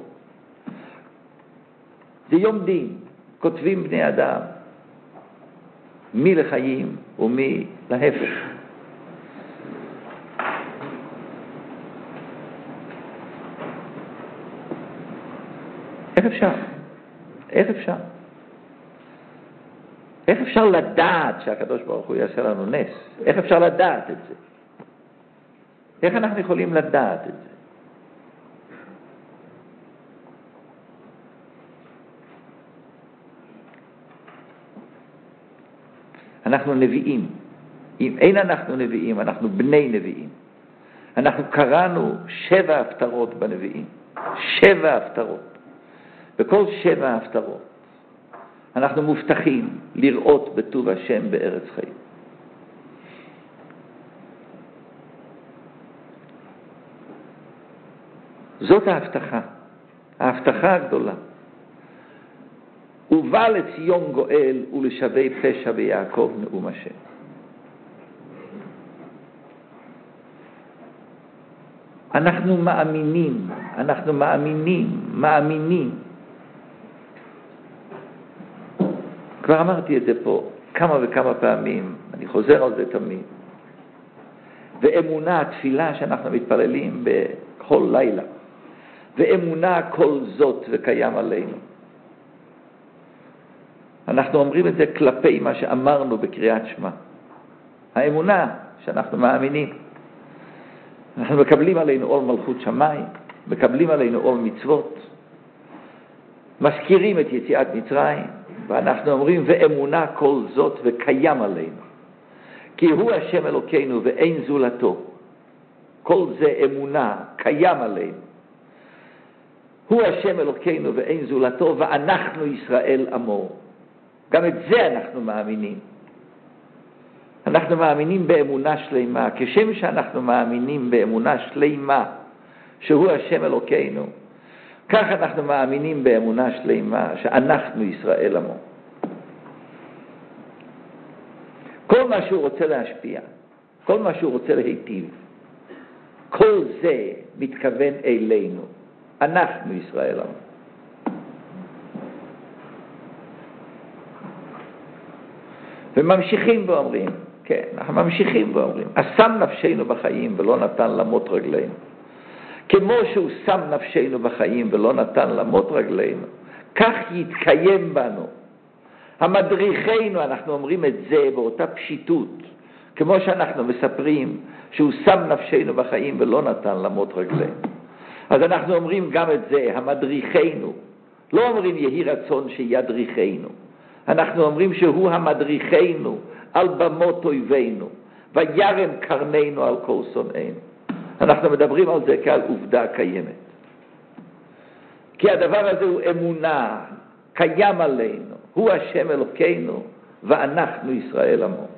Speaker 1: זה יום דין, כותבים בני אדם, מי לחיים ומי להפך. איך אפשר? איך אפשר? איך אפשר לדעת שהקדוש ברוך הוא יעשה לנו נס? איך אפשר לדעת את זה? איך אנחנו יכולים לדעת את זה? אנחנו נביאים. אם אין אנחנו נביאים, אנחנו בני נביאים. אנחנו קראנו 7 הפטרות בנביאים. 7 הפטרות. בכל 7 הפטרות אנחנו מובטחים לראות בטוב השם בארץ חיים. זאת ההבטחה. ההבטחה הגדולה. ובא לציון גואל ולשבי פשע ביעקב נאום השם. אנחנו מאמינים. כבר אמרתי את זה פה כמה וכמה פעמים, אני חוזר על זה תמיד. ואמונה, התפילה שאנחנו מתפללים בכל לילה. ואמונה כל זאת וקיים עלינו. אנחנו אומרים את זה כלפי מה שאמרנו בקריאת שמע. האמונה שאנחנו מאמינים. אנחנו מקבלים עלינו עול מלכות שמיים, מקבלים עלינו עול מצוות, מזכירים את יציאת מצרים, ואנחנו אומרים ואמונה כל זאת וקיים עלינו. כי הוא השם אלוקינו ואין זולתו. כל זה אמונה, קיים עלינו. הוא השם אלוקינו ואין זולתו, ואנחנו ישראל עמו. גם את זה אנחנו מאמינים. אנחנו מאמינים באמונה שלמה. כשם שאנחנו מאמינים באמונה שלמה שהוא השם אלוקינו, כך אנחנו מאמינים באמונה שלמה שאנחנו ישראל עמו. כל מה שהוא רוצה להשפיע, כל מה שהוא רוצה להיטיב, כל זה מתכוון אלינו. אנחנו ישראל עמו. וממשיכים ואומרים, כן, אנחנו ממשיכים ואומרים, השם נפשנו בחיים ולא נתן למות רגלינו. כמו שהוא שם נפשנו בחיים ולא נתן למות רגלינו, כך יתקיים בנו. המדריכנו, אנחנו אומרים את זה באותה פשיטות, כמו שאנחנו מספרים שהוא שם נפשנו בחיים ולא נתן למות רגלינו. אז אנחנו אומרים גם את זה, המדריכנו. לא אומרים יהי רצון שידריכנו. אנחנו אומרים שהוא המדריכנו על במות אויבינו, וירם קרנינו על כל שונאינו. אנחנו מדברים על זה כעל עובדה קיימת. כי הדבר הזה הוא אמונה, קיים עלינו. הוא השם אלוקינו, ואנחנו ישראל עמו.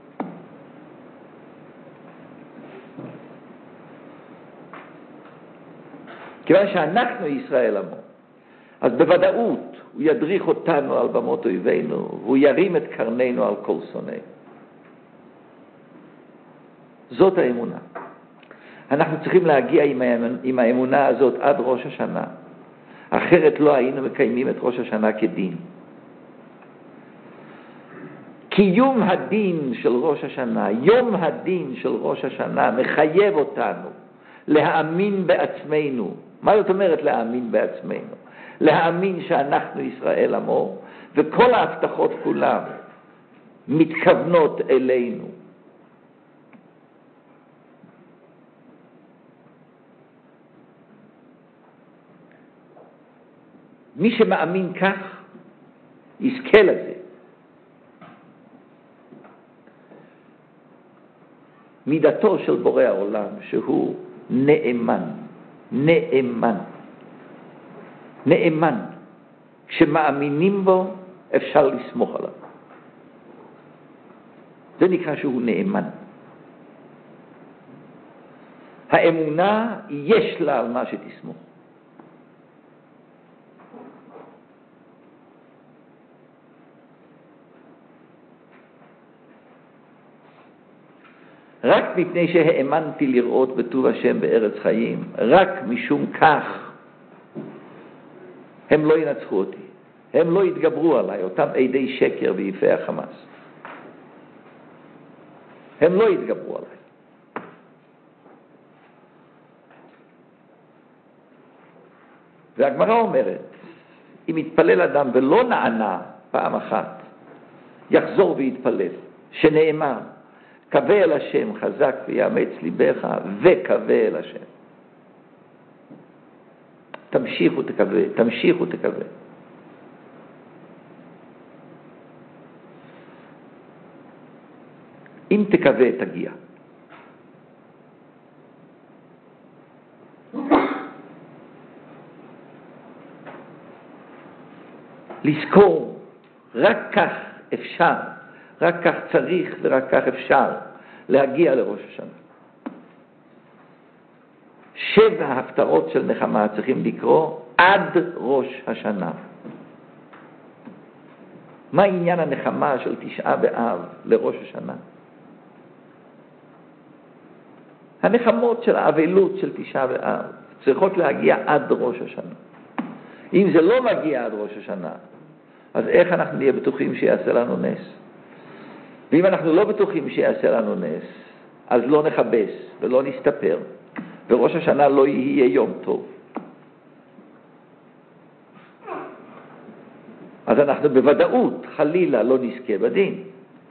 Speaker 1: כיוון שאנחנו ישראל עמו, אז בוודאות הוא ידריך אותנו על במות אויבינו, והוא ירים את קרנינו על כל שונאינו. זאת האמונה. אנחנו צריכים להגיע עם האמונה הזאת עד ראש השנה. אחרת לא היינו מקיימים את ראש השנה כדין. קיום הדין של ראש השנה, יום הדין של ראש השנה, מחייב אותנו להאמין בעצמנו. מה זאת אומרת להאמין בעצמנו? להאמין שאנחנו ישראל עמו, וכל ההבטחות כולם מתכוונות אלינו. מי שמאמין כך, יזכה לזה. מידתו של בורא העולם, שהוא נאמן, נאמן, נאמן. כשמאמינים בו, אפשר לסמוך עליו. זה נקרא שהוא נאמן. האמונה, יש לה על מה שתסמוך. רק מפני שהאמנתי לראות בטוב השם בארץ חיים, רק משום כך הם לא ינצחו אותי, הם לא יתגברו עליי, אותם עדי שקר ויפי החמאס. הם לא יתגברו עליי. והגמרא אומרת, אם יתפלל אדם ולא נענה פעם אחת, יחזור ויתפלל, שנאמר, קווה אל השם חזק ויאמץ ליבך, וקווה אל השם. תמשיכו תקווה, תמשיכו תקווה. אם תקווה תגיע. לזכור, רק כך אפשר, רק כך צריך ורק כך אפשר להגיע לראש השנה. 7 ההפטרות של נחמה צריכים לקרוא עד ראש השנה. מה עניין הנחמה של 9 באב לראש השנה? הנחמות של האבלות של 9 באב צריכות להגיע עד ראש השנה. אם זה לא מגיע עד ראש השנה, אז איך אנחנו נהיה בטוחים שיעשה לנו נס? ואם אנחנו לא בטוחים שיעשה לנו נס, אז לא נחבס ולא נסתפר, וראש השנה לא יהיה יום טוב. אז אנחנו בוודאות חלילה לא נזכה בדין.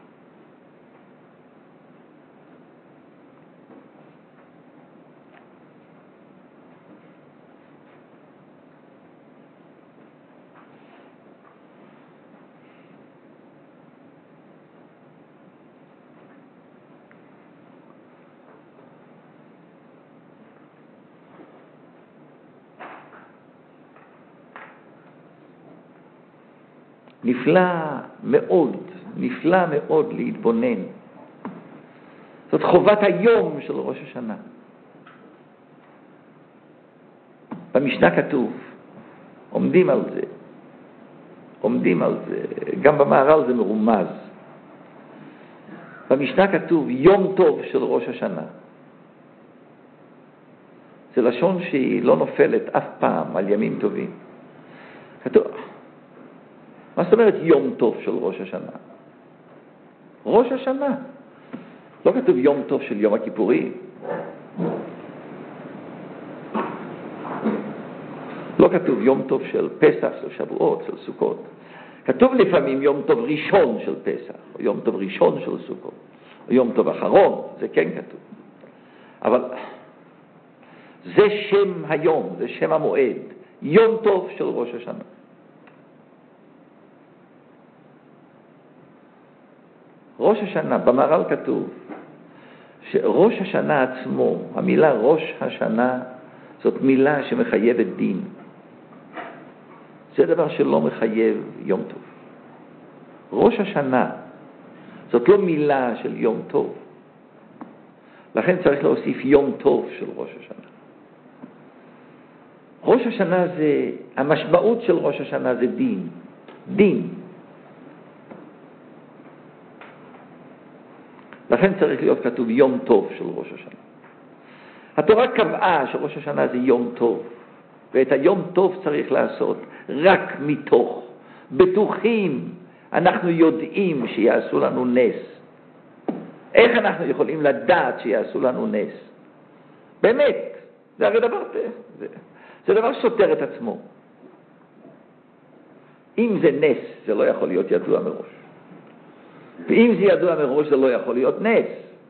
Speaker 1: נפלא מאוד להתבונן. זאת חובת היום של ראש השנה. במשנה כתוב, עומדים על זה, גם במהר"ל זה מרומז. במשנה כתוב, יום טוב של ראש השנה. זה לשון שהיא לא נופלת אף פעם על ימים טובים. כתוב, מה זאת אומרת יום טוב של ראש השנה? ראש השנה. לא כתוב יום טוב של יום הכיפורים. לא כתוב יום טוב של פסח, של שבועות, של סוכות. כתוב לפעמים יום טוב ראשון של פסח, או יום טוב ראשון של סוכות, יום טוב אחרון, זה כן כתוב. אבל זה שם היום, זה שם המועד, יום טוב של ראש השנה. ראש השנה, במהר"ל כתוב, שראש השנה עצמו, המילה ראש השנה, זאת מילה שמחייבת דין. זה דבר שלא מחייב יום טוב. ראש השנה, זאת לא מילה של יום טוב. לכן צריך להוסיף יום טוב של ראש השנה. ראש השנה זה, המשמעות של ראש השנה זה דין. דין. לכן צריך להיות כתוב יום טוב של ראש השנה. התורה קבעה שראש השנה זה יום טוב, ואת היום טוב צריך לעשות רק מתוך בטוחים, אנחנו יודעים שיעשו לנו נס. איך אנחנו יכולים לדעת שיעשו לנו נס? באמת, זה הרי דבר, זה דבר שסותר את עצמו. אם זה נס, זה לא יכול להיות ידוע מראש. ואם זה ידוע מראש, זה לא יכול להיות נס.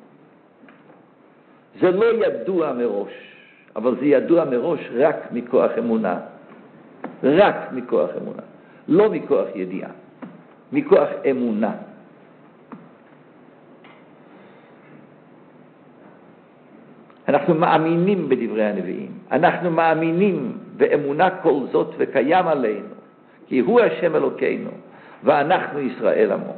Speaker 1: זה לא ידוע מראש, אבל זה ידוע מראש רק מכוח אמונה. רק מכוח אמונה. לא מכוח ידיעה. מכוח אמונה. אנחנו מאמינים בדברי הנביאים. אנחנו מאמינים באמונה כל זאת וקיים עלינו. כי הוא השם אלוקינו, ואנחנו ישראל עמו.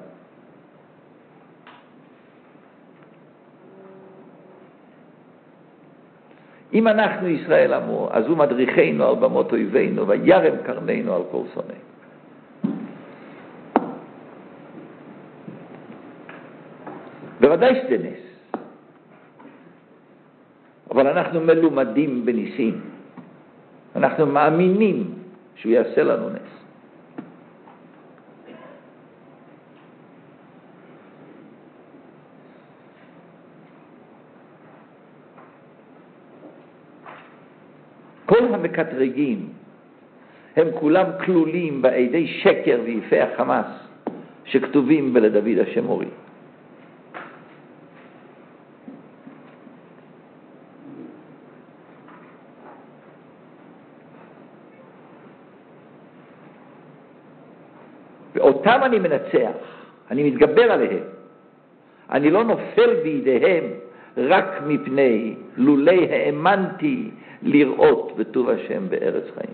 Speaker 1: אם אנחנו ישראל עמו, אז הוא מדריכנו על במות אויבינו, וירם קרנינו על כל שונאינו. בוודאי שזה נס. אבל אנחנו מלומדים בניסים. אנחנו מאמינים שהוא יעשה לנו נס. כל המקטרגים הם כולם כלולים בעדי שקר ויפי החמאס שכתובים בלדוד השם אורי. ואותם אני מנצח, אני מתגבר עליהם. אני לא נופל בידיהם רק מפני לולי האמנתי לראות בטוב השם בארץ חיים.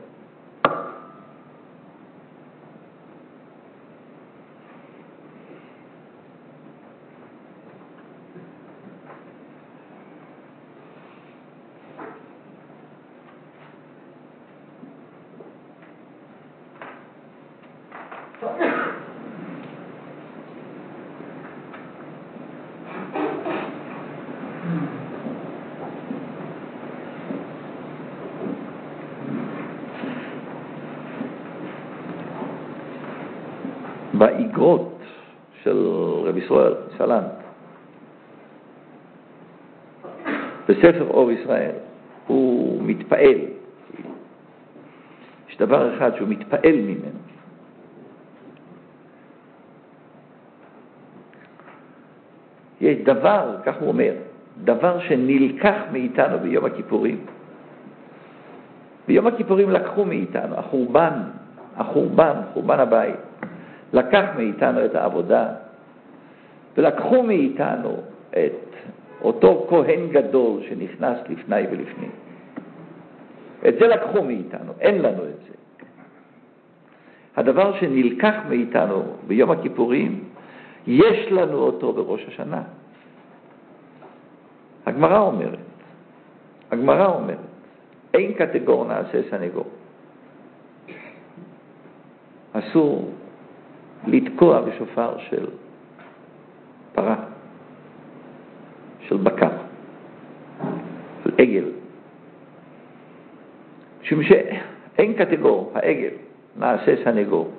Speaker 1: באיגרות של רבי ישראל סלנט, בספר אור ישראל, הוא מתפעל. יש דבר אחד שהוא מתפעל ממנו. יש דבר, כך הוא אומר, דבר שנלקח מאיתנו ביום הכיפורים. ביום הכיפורים לקחו מאיתנו, חורבן הבית. לקח מאיתנו את העבודה, ולקחו מאיתנו את אותו כהן גדול שנכנס לפני ולפני. את זה לקחו מאיתנו, אין לנו את זה. הדבר שנלקח מאיתנו ביום הכיפורים, יש לנו אותו בראש השנה. הגמרא אומרת, אין קטגור נעשה סנגור. אסור לתקוע בשופר של פרה, של בקר, של עגל. משום שאין קטגור, העגל, נעשה סנגור.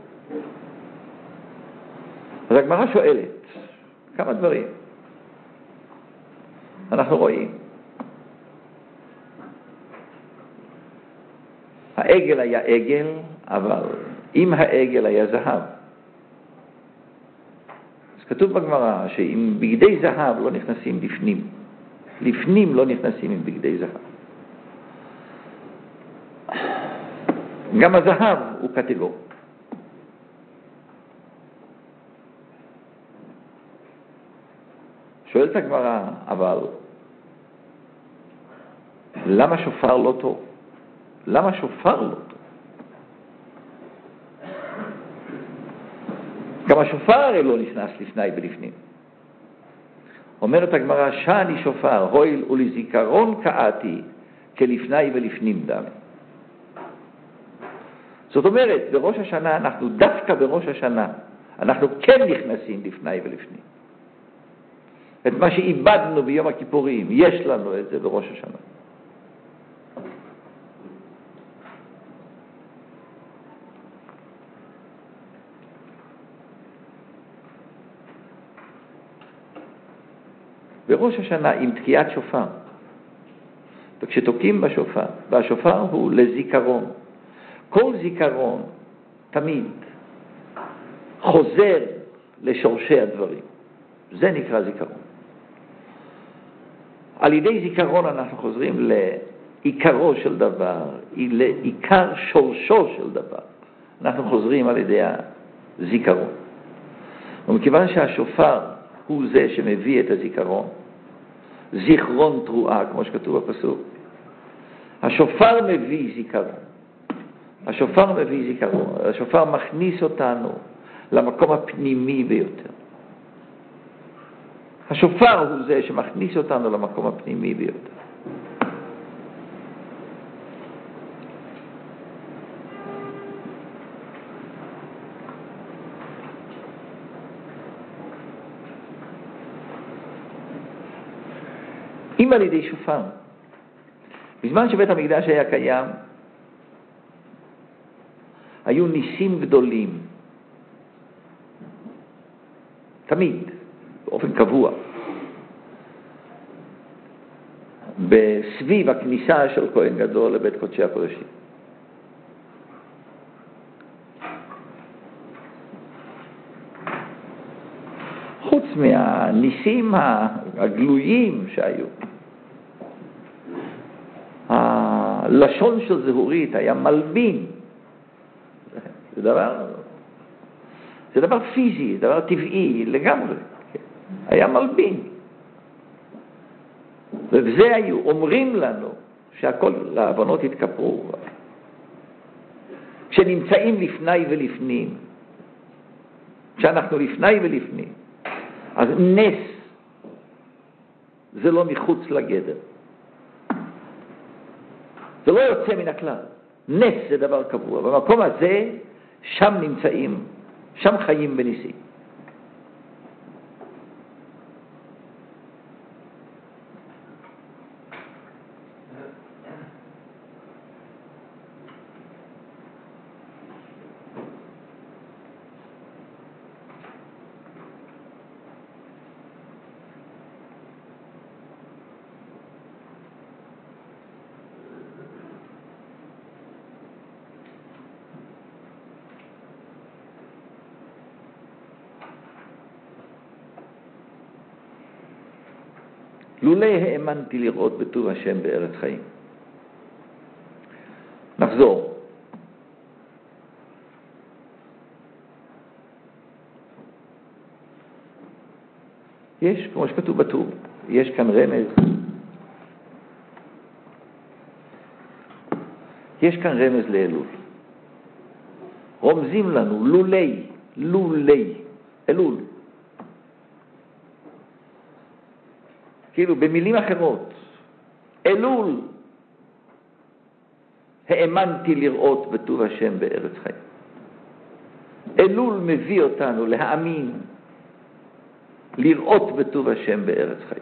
Speaker 1: אז הגמרא שואלת, כמה דברים. אנחנו רואים, העגל היה עגל, אבל אם העגל היה זהב, כתוב בגמרא שאם בגדי זהב לא נכנסים לפנים, לפנים לא נכנסים עם בגדי זהב. גם הזהב הוא קטגור. שואלת הגמרא, אבל למה שופר לא טוב? למה שופר לא טוב? גם השופר הרי לא נכנס לפני ולפנים. אומרת הגמרא, שאני שופר, הויל ולזיכרון קעתי, כלפני ולפנים דמי. זאת אומרת, בראש השנה, אנחנו דווקא בראש השנה, אנחנו כן נכנסים לפני ולפנים. את מה שאיבדנו ביום הכיפורים, יש לנו את זה בראש השנה. בראש השנה עם תקיעת שופר, וכשתוקים בשופר, והשופר הוא לזיכרון, כל זיכרון תמיד חוזר לשורשי הדברים, זה נקרא זיכרון. על ידי זיכרון אנחנו חוזרים לעיקרו של דבר, לעיקר שורשו של דבר, אנחנו חוזרים על ידי הזיכרון. ומכיוון שהשופר הוא זה שמביא את הזיכרון, זיכרון תרועה, כמו שכתוב בפסוק, השופר מביא זיכרון. השופר מביא זיכרון. השופר מכניס אותנו למקום הפנימי ביותר. השופר הוא זה שמכניס אותנו למקום הפנימי ביותר. אם על ידי שופר. בזמן שבית המקדש היה קיים, היו ניסים גדולים. תמיד, באופן קבוע. בסביב הכניסה של כהן גדול לבית קודשי הקודשים. חוץ מהניסים הגלויים שהיו. הלשון של זהורית היה מלבין. זה דבר פיזי, זה דבר טבעי לגמרי. היה מלבין. ובזה היו אומרים לנו שהכל להבנות התכפרו. כשנמצאים לפני ולפנים, כשאנחנו לפני ולפנים, אז נס זה לא מחוץ לגדר. זה לא יוצא מן הכלל. נס זה דבר קבוע. במקום הזה, שם נמצאים, שם חיים בניסים. לולא האמנתי לראות בטוב השם בארץ חיים. נחזור. יש, כמו שכתוב בטוב, יש כאן רמז. יש כאן רמז לאלול. רומזים לנו, לולי, אלול. כאילו במילים אחרות, אלול, האמנתי לראות בטוב השם בארץ חיים. אלול מביא אותנו להאמין, לראות בטוב השם בארץ חיים.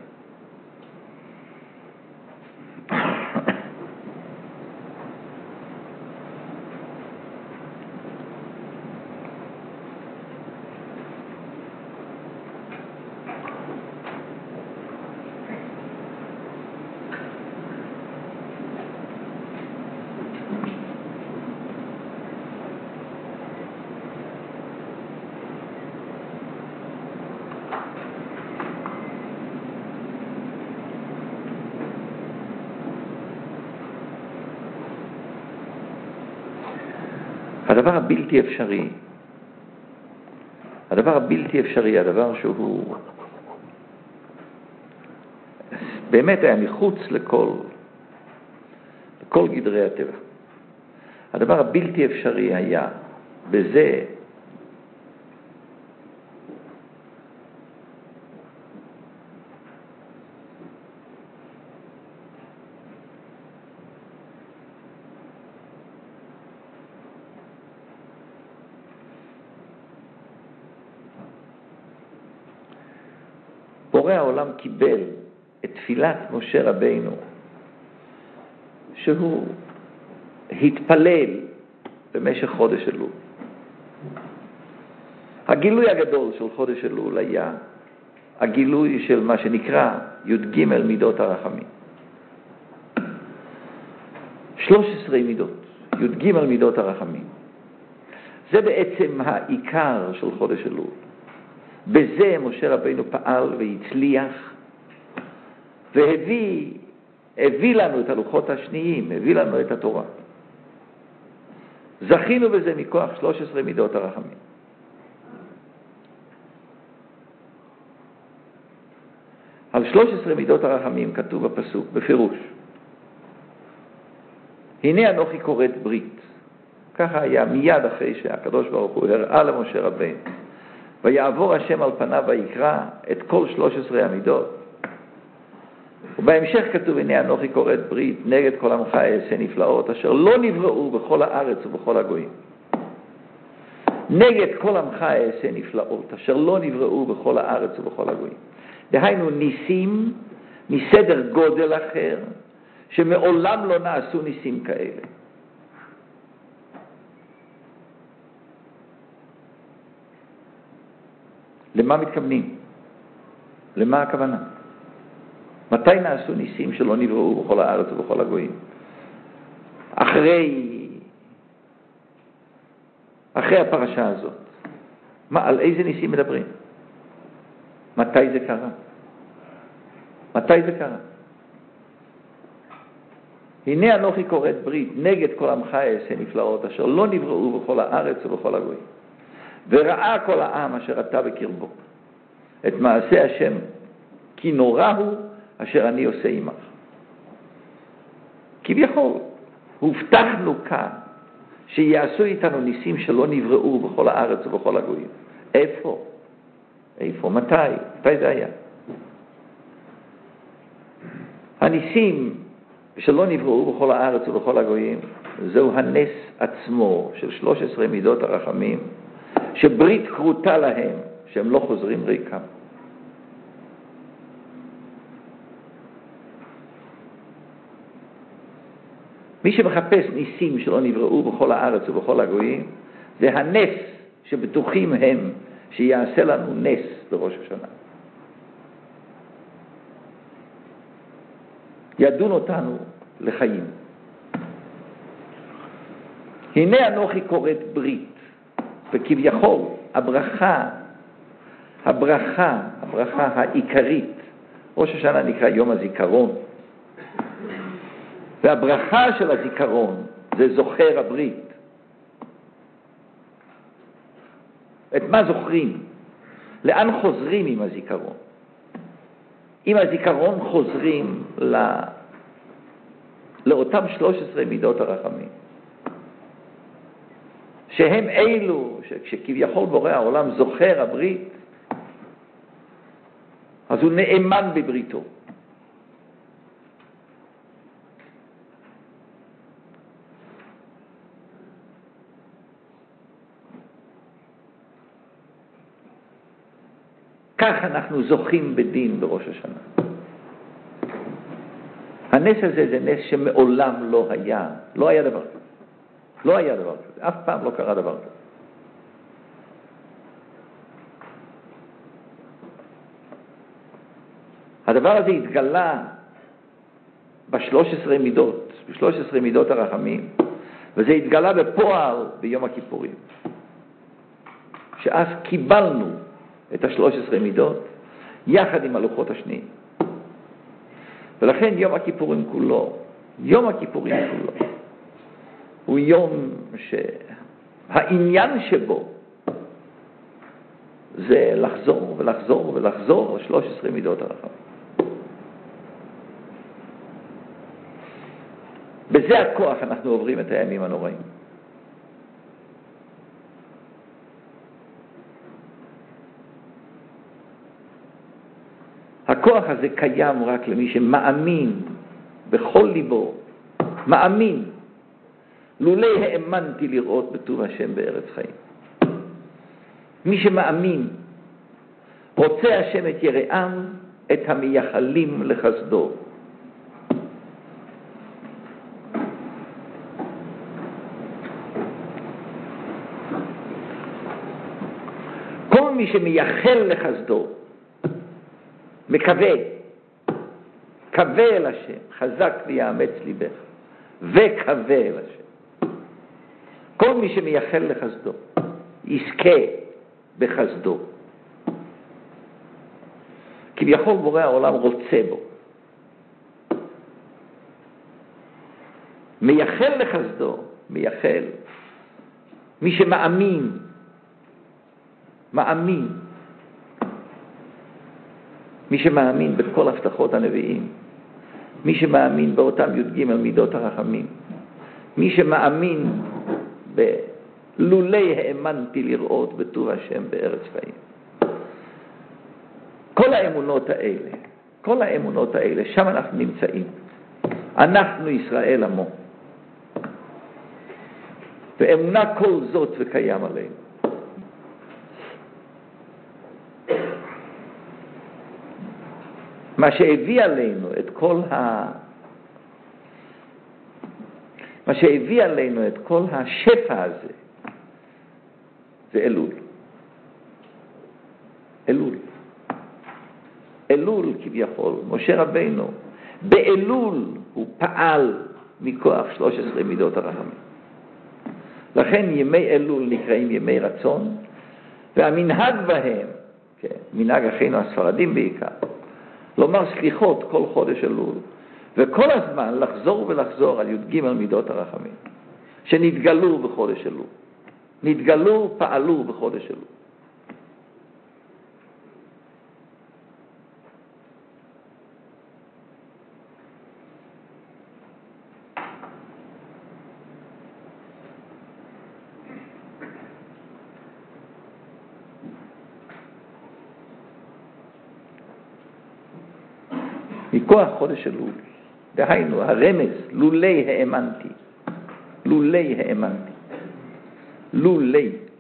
Speaker 1: הדבר הבלתי אפשרי, הדבר שהוא באמת היה מחוץ לכל גדרי הטבע. הדבר הבלתי אפשרי היה בזה בורא העולם קיבל את תפילת משה רבינו, שהוא התפלל במשך חודש אלול. הגילוי הגדול של חודש אלול היה הגילוי של מה שנקרא י"ג מידות הרחמים. 13 מידות, י"ג מידות הרחמים. זה בעצם העיקר של חודש אלול. בזה משה רבינו פעל והצליח, והביא לנו את הלוחות השניים, הביא לנו את התורה. זכינו בזה מכוח 13 מידות הרחמים. על 13 מידות הרחמים כתוב בפסוק, בפירוש. הנה אנוכי כורת ברית. ככה היה מיד אחרי שהקדוש ברוך הוא הראה למשה רבינו. ויעבור השם על פניו ויקרא את כל 13 המידות. ובהמשך כתוב, הנה אנוכי כורת ברית נגד כל עמך אעשה נפלאות אשר לא נבראו בכל הארץ ובכל הגויים. נגד כל עמך אעשה נפלאות אשר לא נבראו בכל הארץ ובכל הגויים. דהיינו ניסים מסדר גודל אחר, שמעולם לא נעשו ניסים כאלה. למה מתכוונים? למה הכוונה? מתי נעשו ניסים שלא נבראו בכל הארץ ובכל הגויים? אחרי הפרשה הזאת. על איזה ניסים מדברים? מתי זה קרה? הנה אנוכי כורת ברית נגד כל עמך אעשה נפלאות אשר לא נבראו בכל הארץ ובכל הגויים. וראה כל העם אשר אתה בקרבו את מעשה השם כי נורא הוא אשר אני עושה עמך. כביכול הובטחנו כאן שיעשו איתנו ניסים שלא נבראו בכל הארץ ובכל הגויים. איפה? מתי זה היה? הניסים שלא נבראו בכל הארץ ובכל הגויים, זהו הנס עצמו של 13 מידות הרחמים, שברית קרותה להם, שהם לא חוזרים ריקם. מי שמחפש ניסים שלא נבראו בכל הארץ ובכל הגויים, זה הנס שבטוחים הם שיעשה לנו נס בראש השנה. ידון אותנו לחיים. הנה אנוכי כורת ברית, וכביכול הברכה העיקרית, ראש השנה נקרא יום הזיכרון, והברכה של הזיכרון זה זוכר הברית. את מה זוכרים? לאן חוזרים עם הזיכרון? עם הזיכרון חוזרים לאותם 13 מידות הרחמים, שהם אלו שכביכול בורא העולם זוכר הברית, אז הוא נאמן בבריתו. כך אנחנו זוכים בדין בראש השנה. הנס הזה זה נס שמעולם לא היה דבר כזה. לא היה דבר כזה, אף פעם לא קרה דבר כזה. הדבר הזה התגלה ב-13 מידות הרחמים, וזה התגלה בפועל ביום הכיפורים. שאז קיבלנו את 13 מידות יחד עם הלוחות השניים. ולכן יום הכיפורים כולו הוא יום העניין שבו זה לחזור ולחזור ולחזור 13 מידות הרחמים. בזה הכוח אנחנו עוברים את הימים הנוראים. הכוח הזה קיים רק למי שמאמין בכל ליבו, מאמין. לולא האמנתי לראות בטוב השם בארץ חיים. מי שמאמין, רוצה השם את יראם, את המייחלים לחסדו. כל מי שמייחל לחסדו, מקווה, קווה אל השם, חזק ויאמץ ליבך, וקווה אל השם. כל מי שמייחל לחסדו, יזכה בחסדו. כביכול בורא העולם רוצה בו. מייחל לחסדו, מייחל. מי שמאמין, מאמין. מי שמאמין בכל הבטחות הנביאים, מי שמאמין באותם י"ג מידות הרחמים, מי שמאמין לולא האמנתי לראות בטוב השם בארץ חיים. כל האמונות האלה, שם אנחנו נמצאים. אנחנו ישראל עמו. ואמונה כל זאת וקיים עלינו. מה שהביא עלינו את כל השפע הזה, זה אלול. אלול כביכול, משה רבינו, באלול הוא פעל מכוח 13 מידות הרחמים. לכן ימי אלול נקראים ימי רצון, והמנהג בהם, כן, מנהג אחינו הספרדים בעיקר, לומר סליחות כל חודש אלול, וכל הזמן לחזור ולחזור על י"ג מידות הרחמים, שנתגלו בחודש אלול. נתגלו, פעלו בחודש אלול. מכוח חודש אלול, דהיינו הרמז, לולא האמנתי, לולא האמנתי, לולא.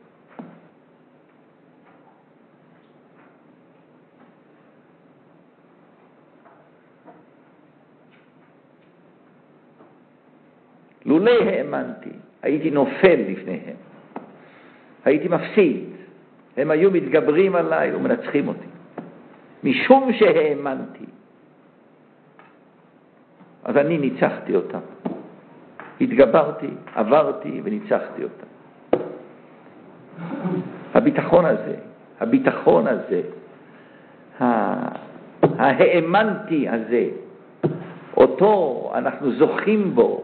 Speaker 1: לולא האמנתי, הייתי נופל לפניהם, הייתי מפסיד, הם היו מתגברים עליי ומנצחים אותי. משום שהאמנתי, אז אני ניצחתי אותם. התגברתי, עברתי וניצחתי אותם. הביטחון הזה, האמנתי הזה, אותו אנחנו זוכים בו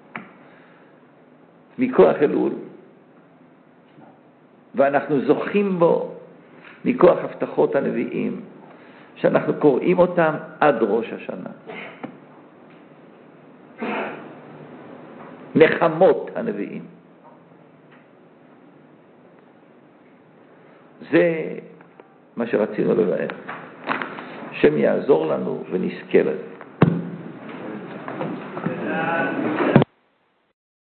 Speaker 1: מכוח אלול, ואנחנו זוכים בו מכוח הבטחות הנביאים, שאנחנו קוראים אותם עד ראש השנה. נחמות הנביאים. זה מה שרצינו לבאר. השם יעזור לנו ונזכה לזה.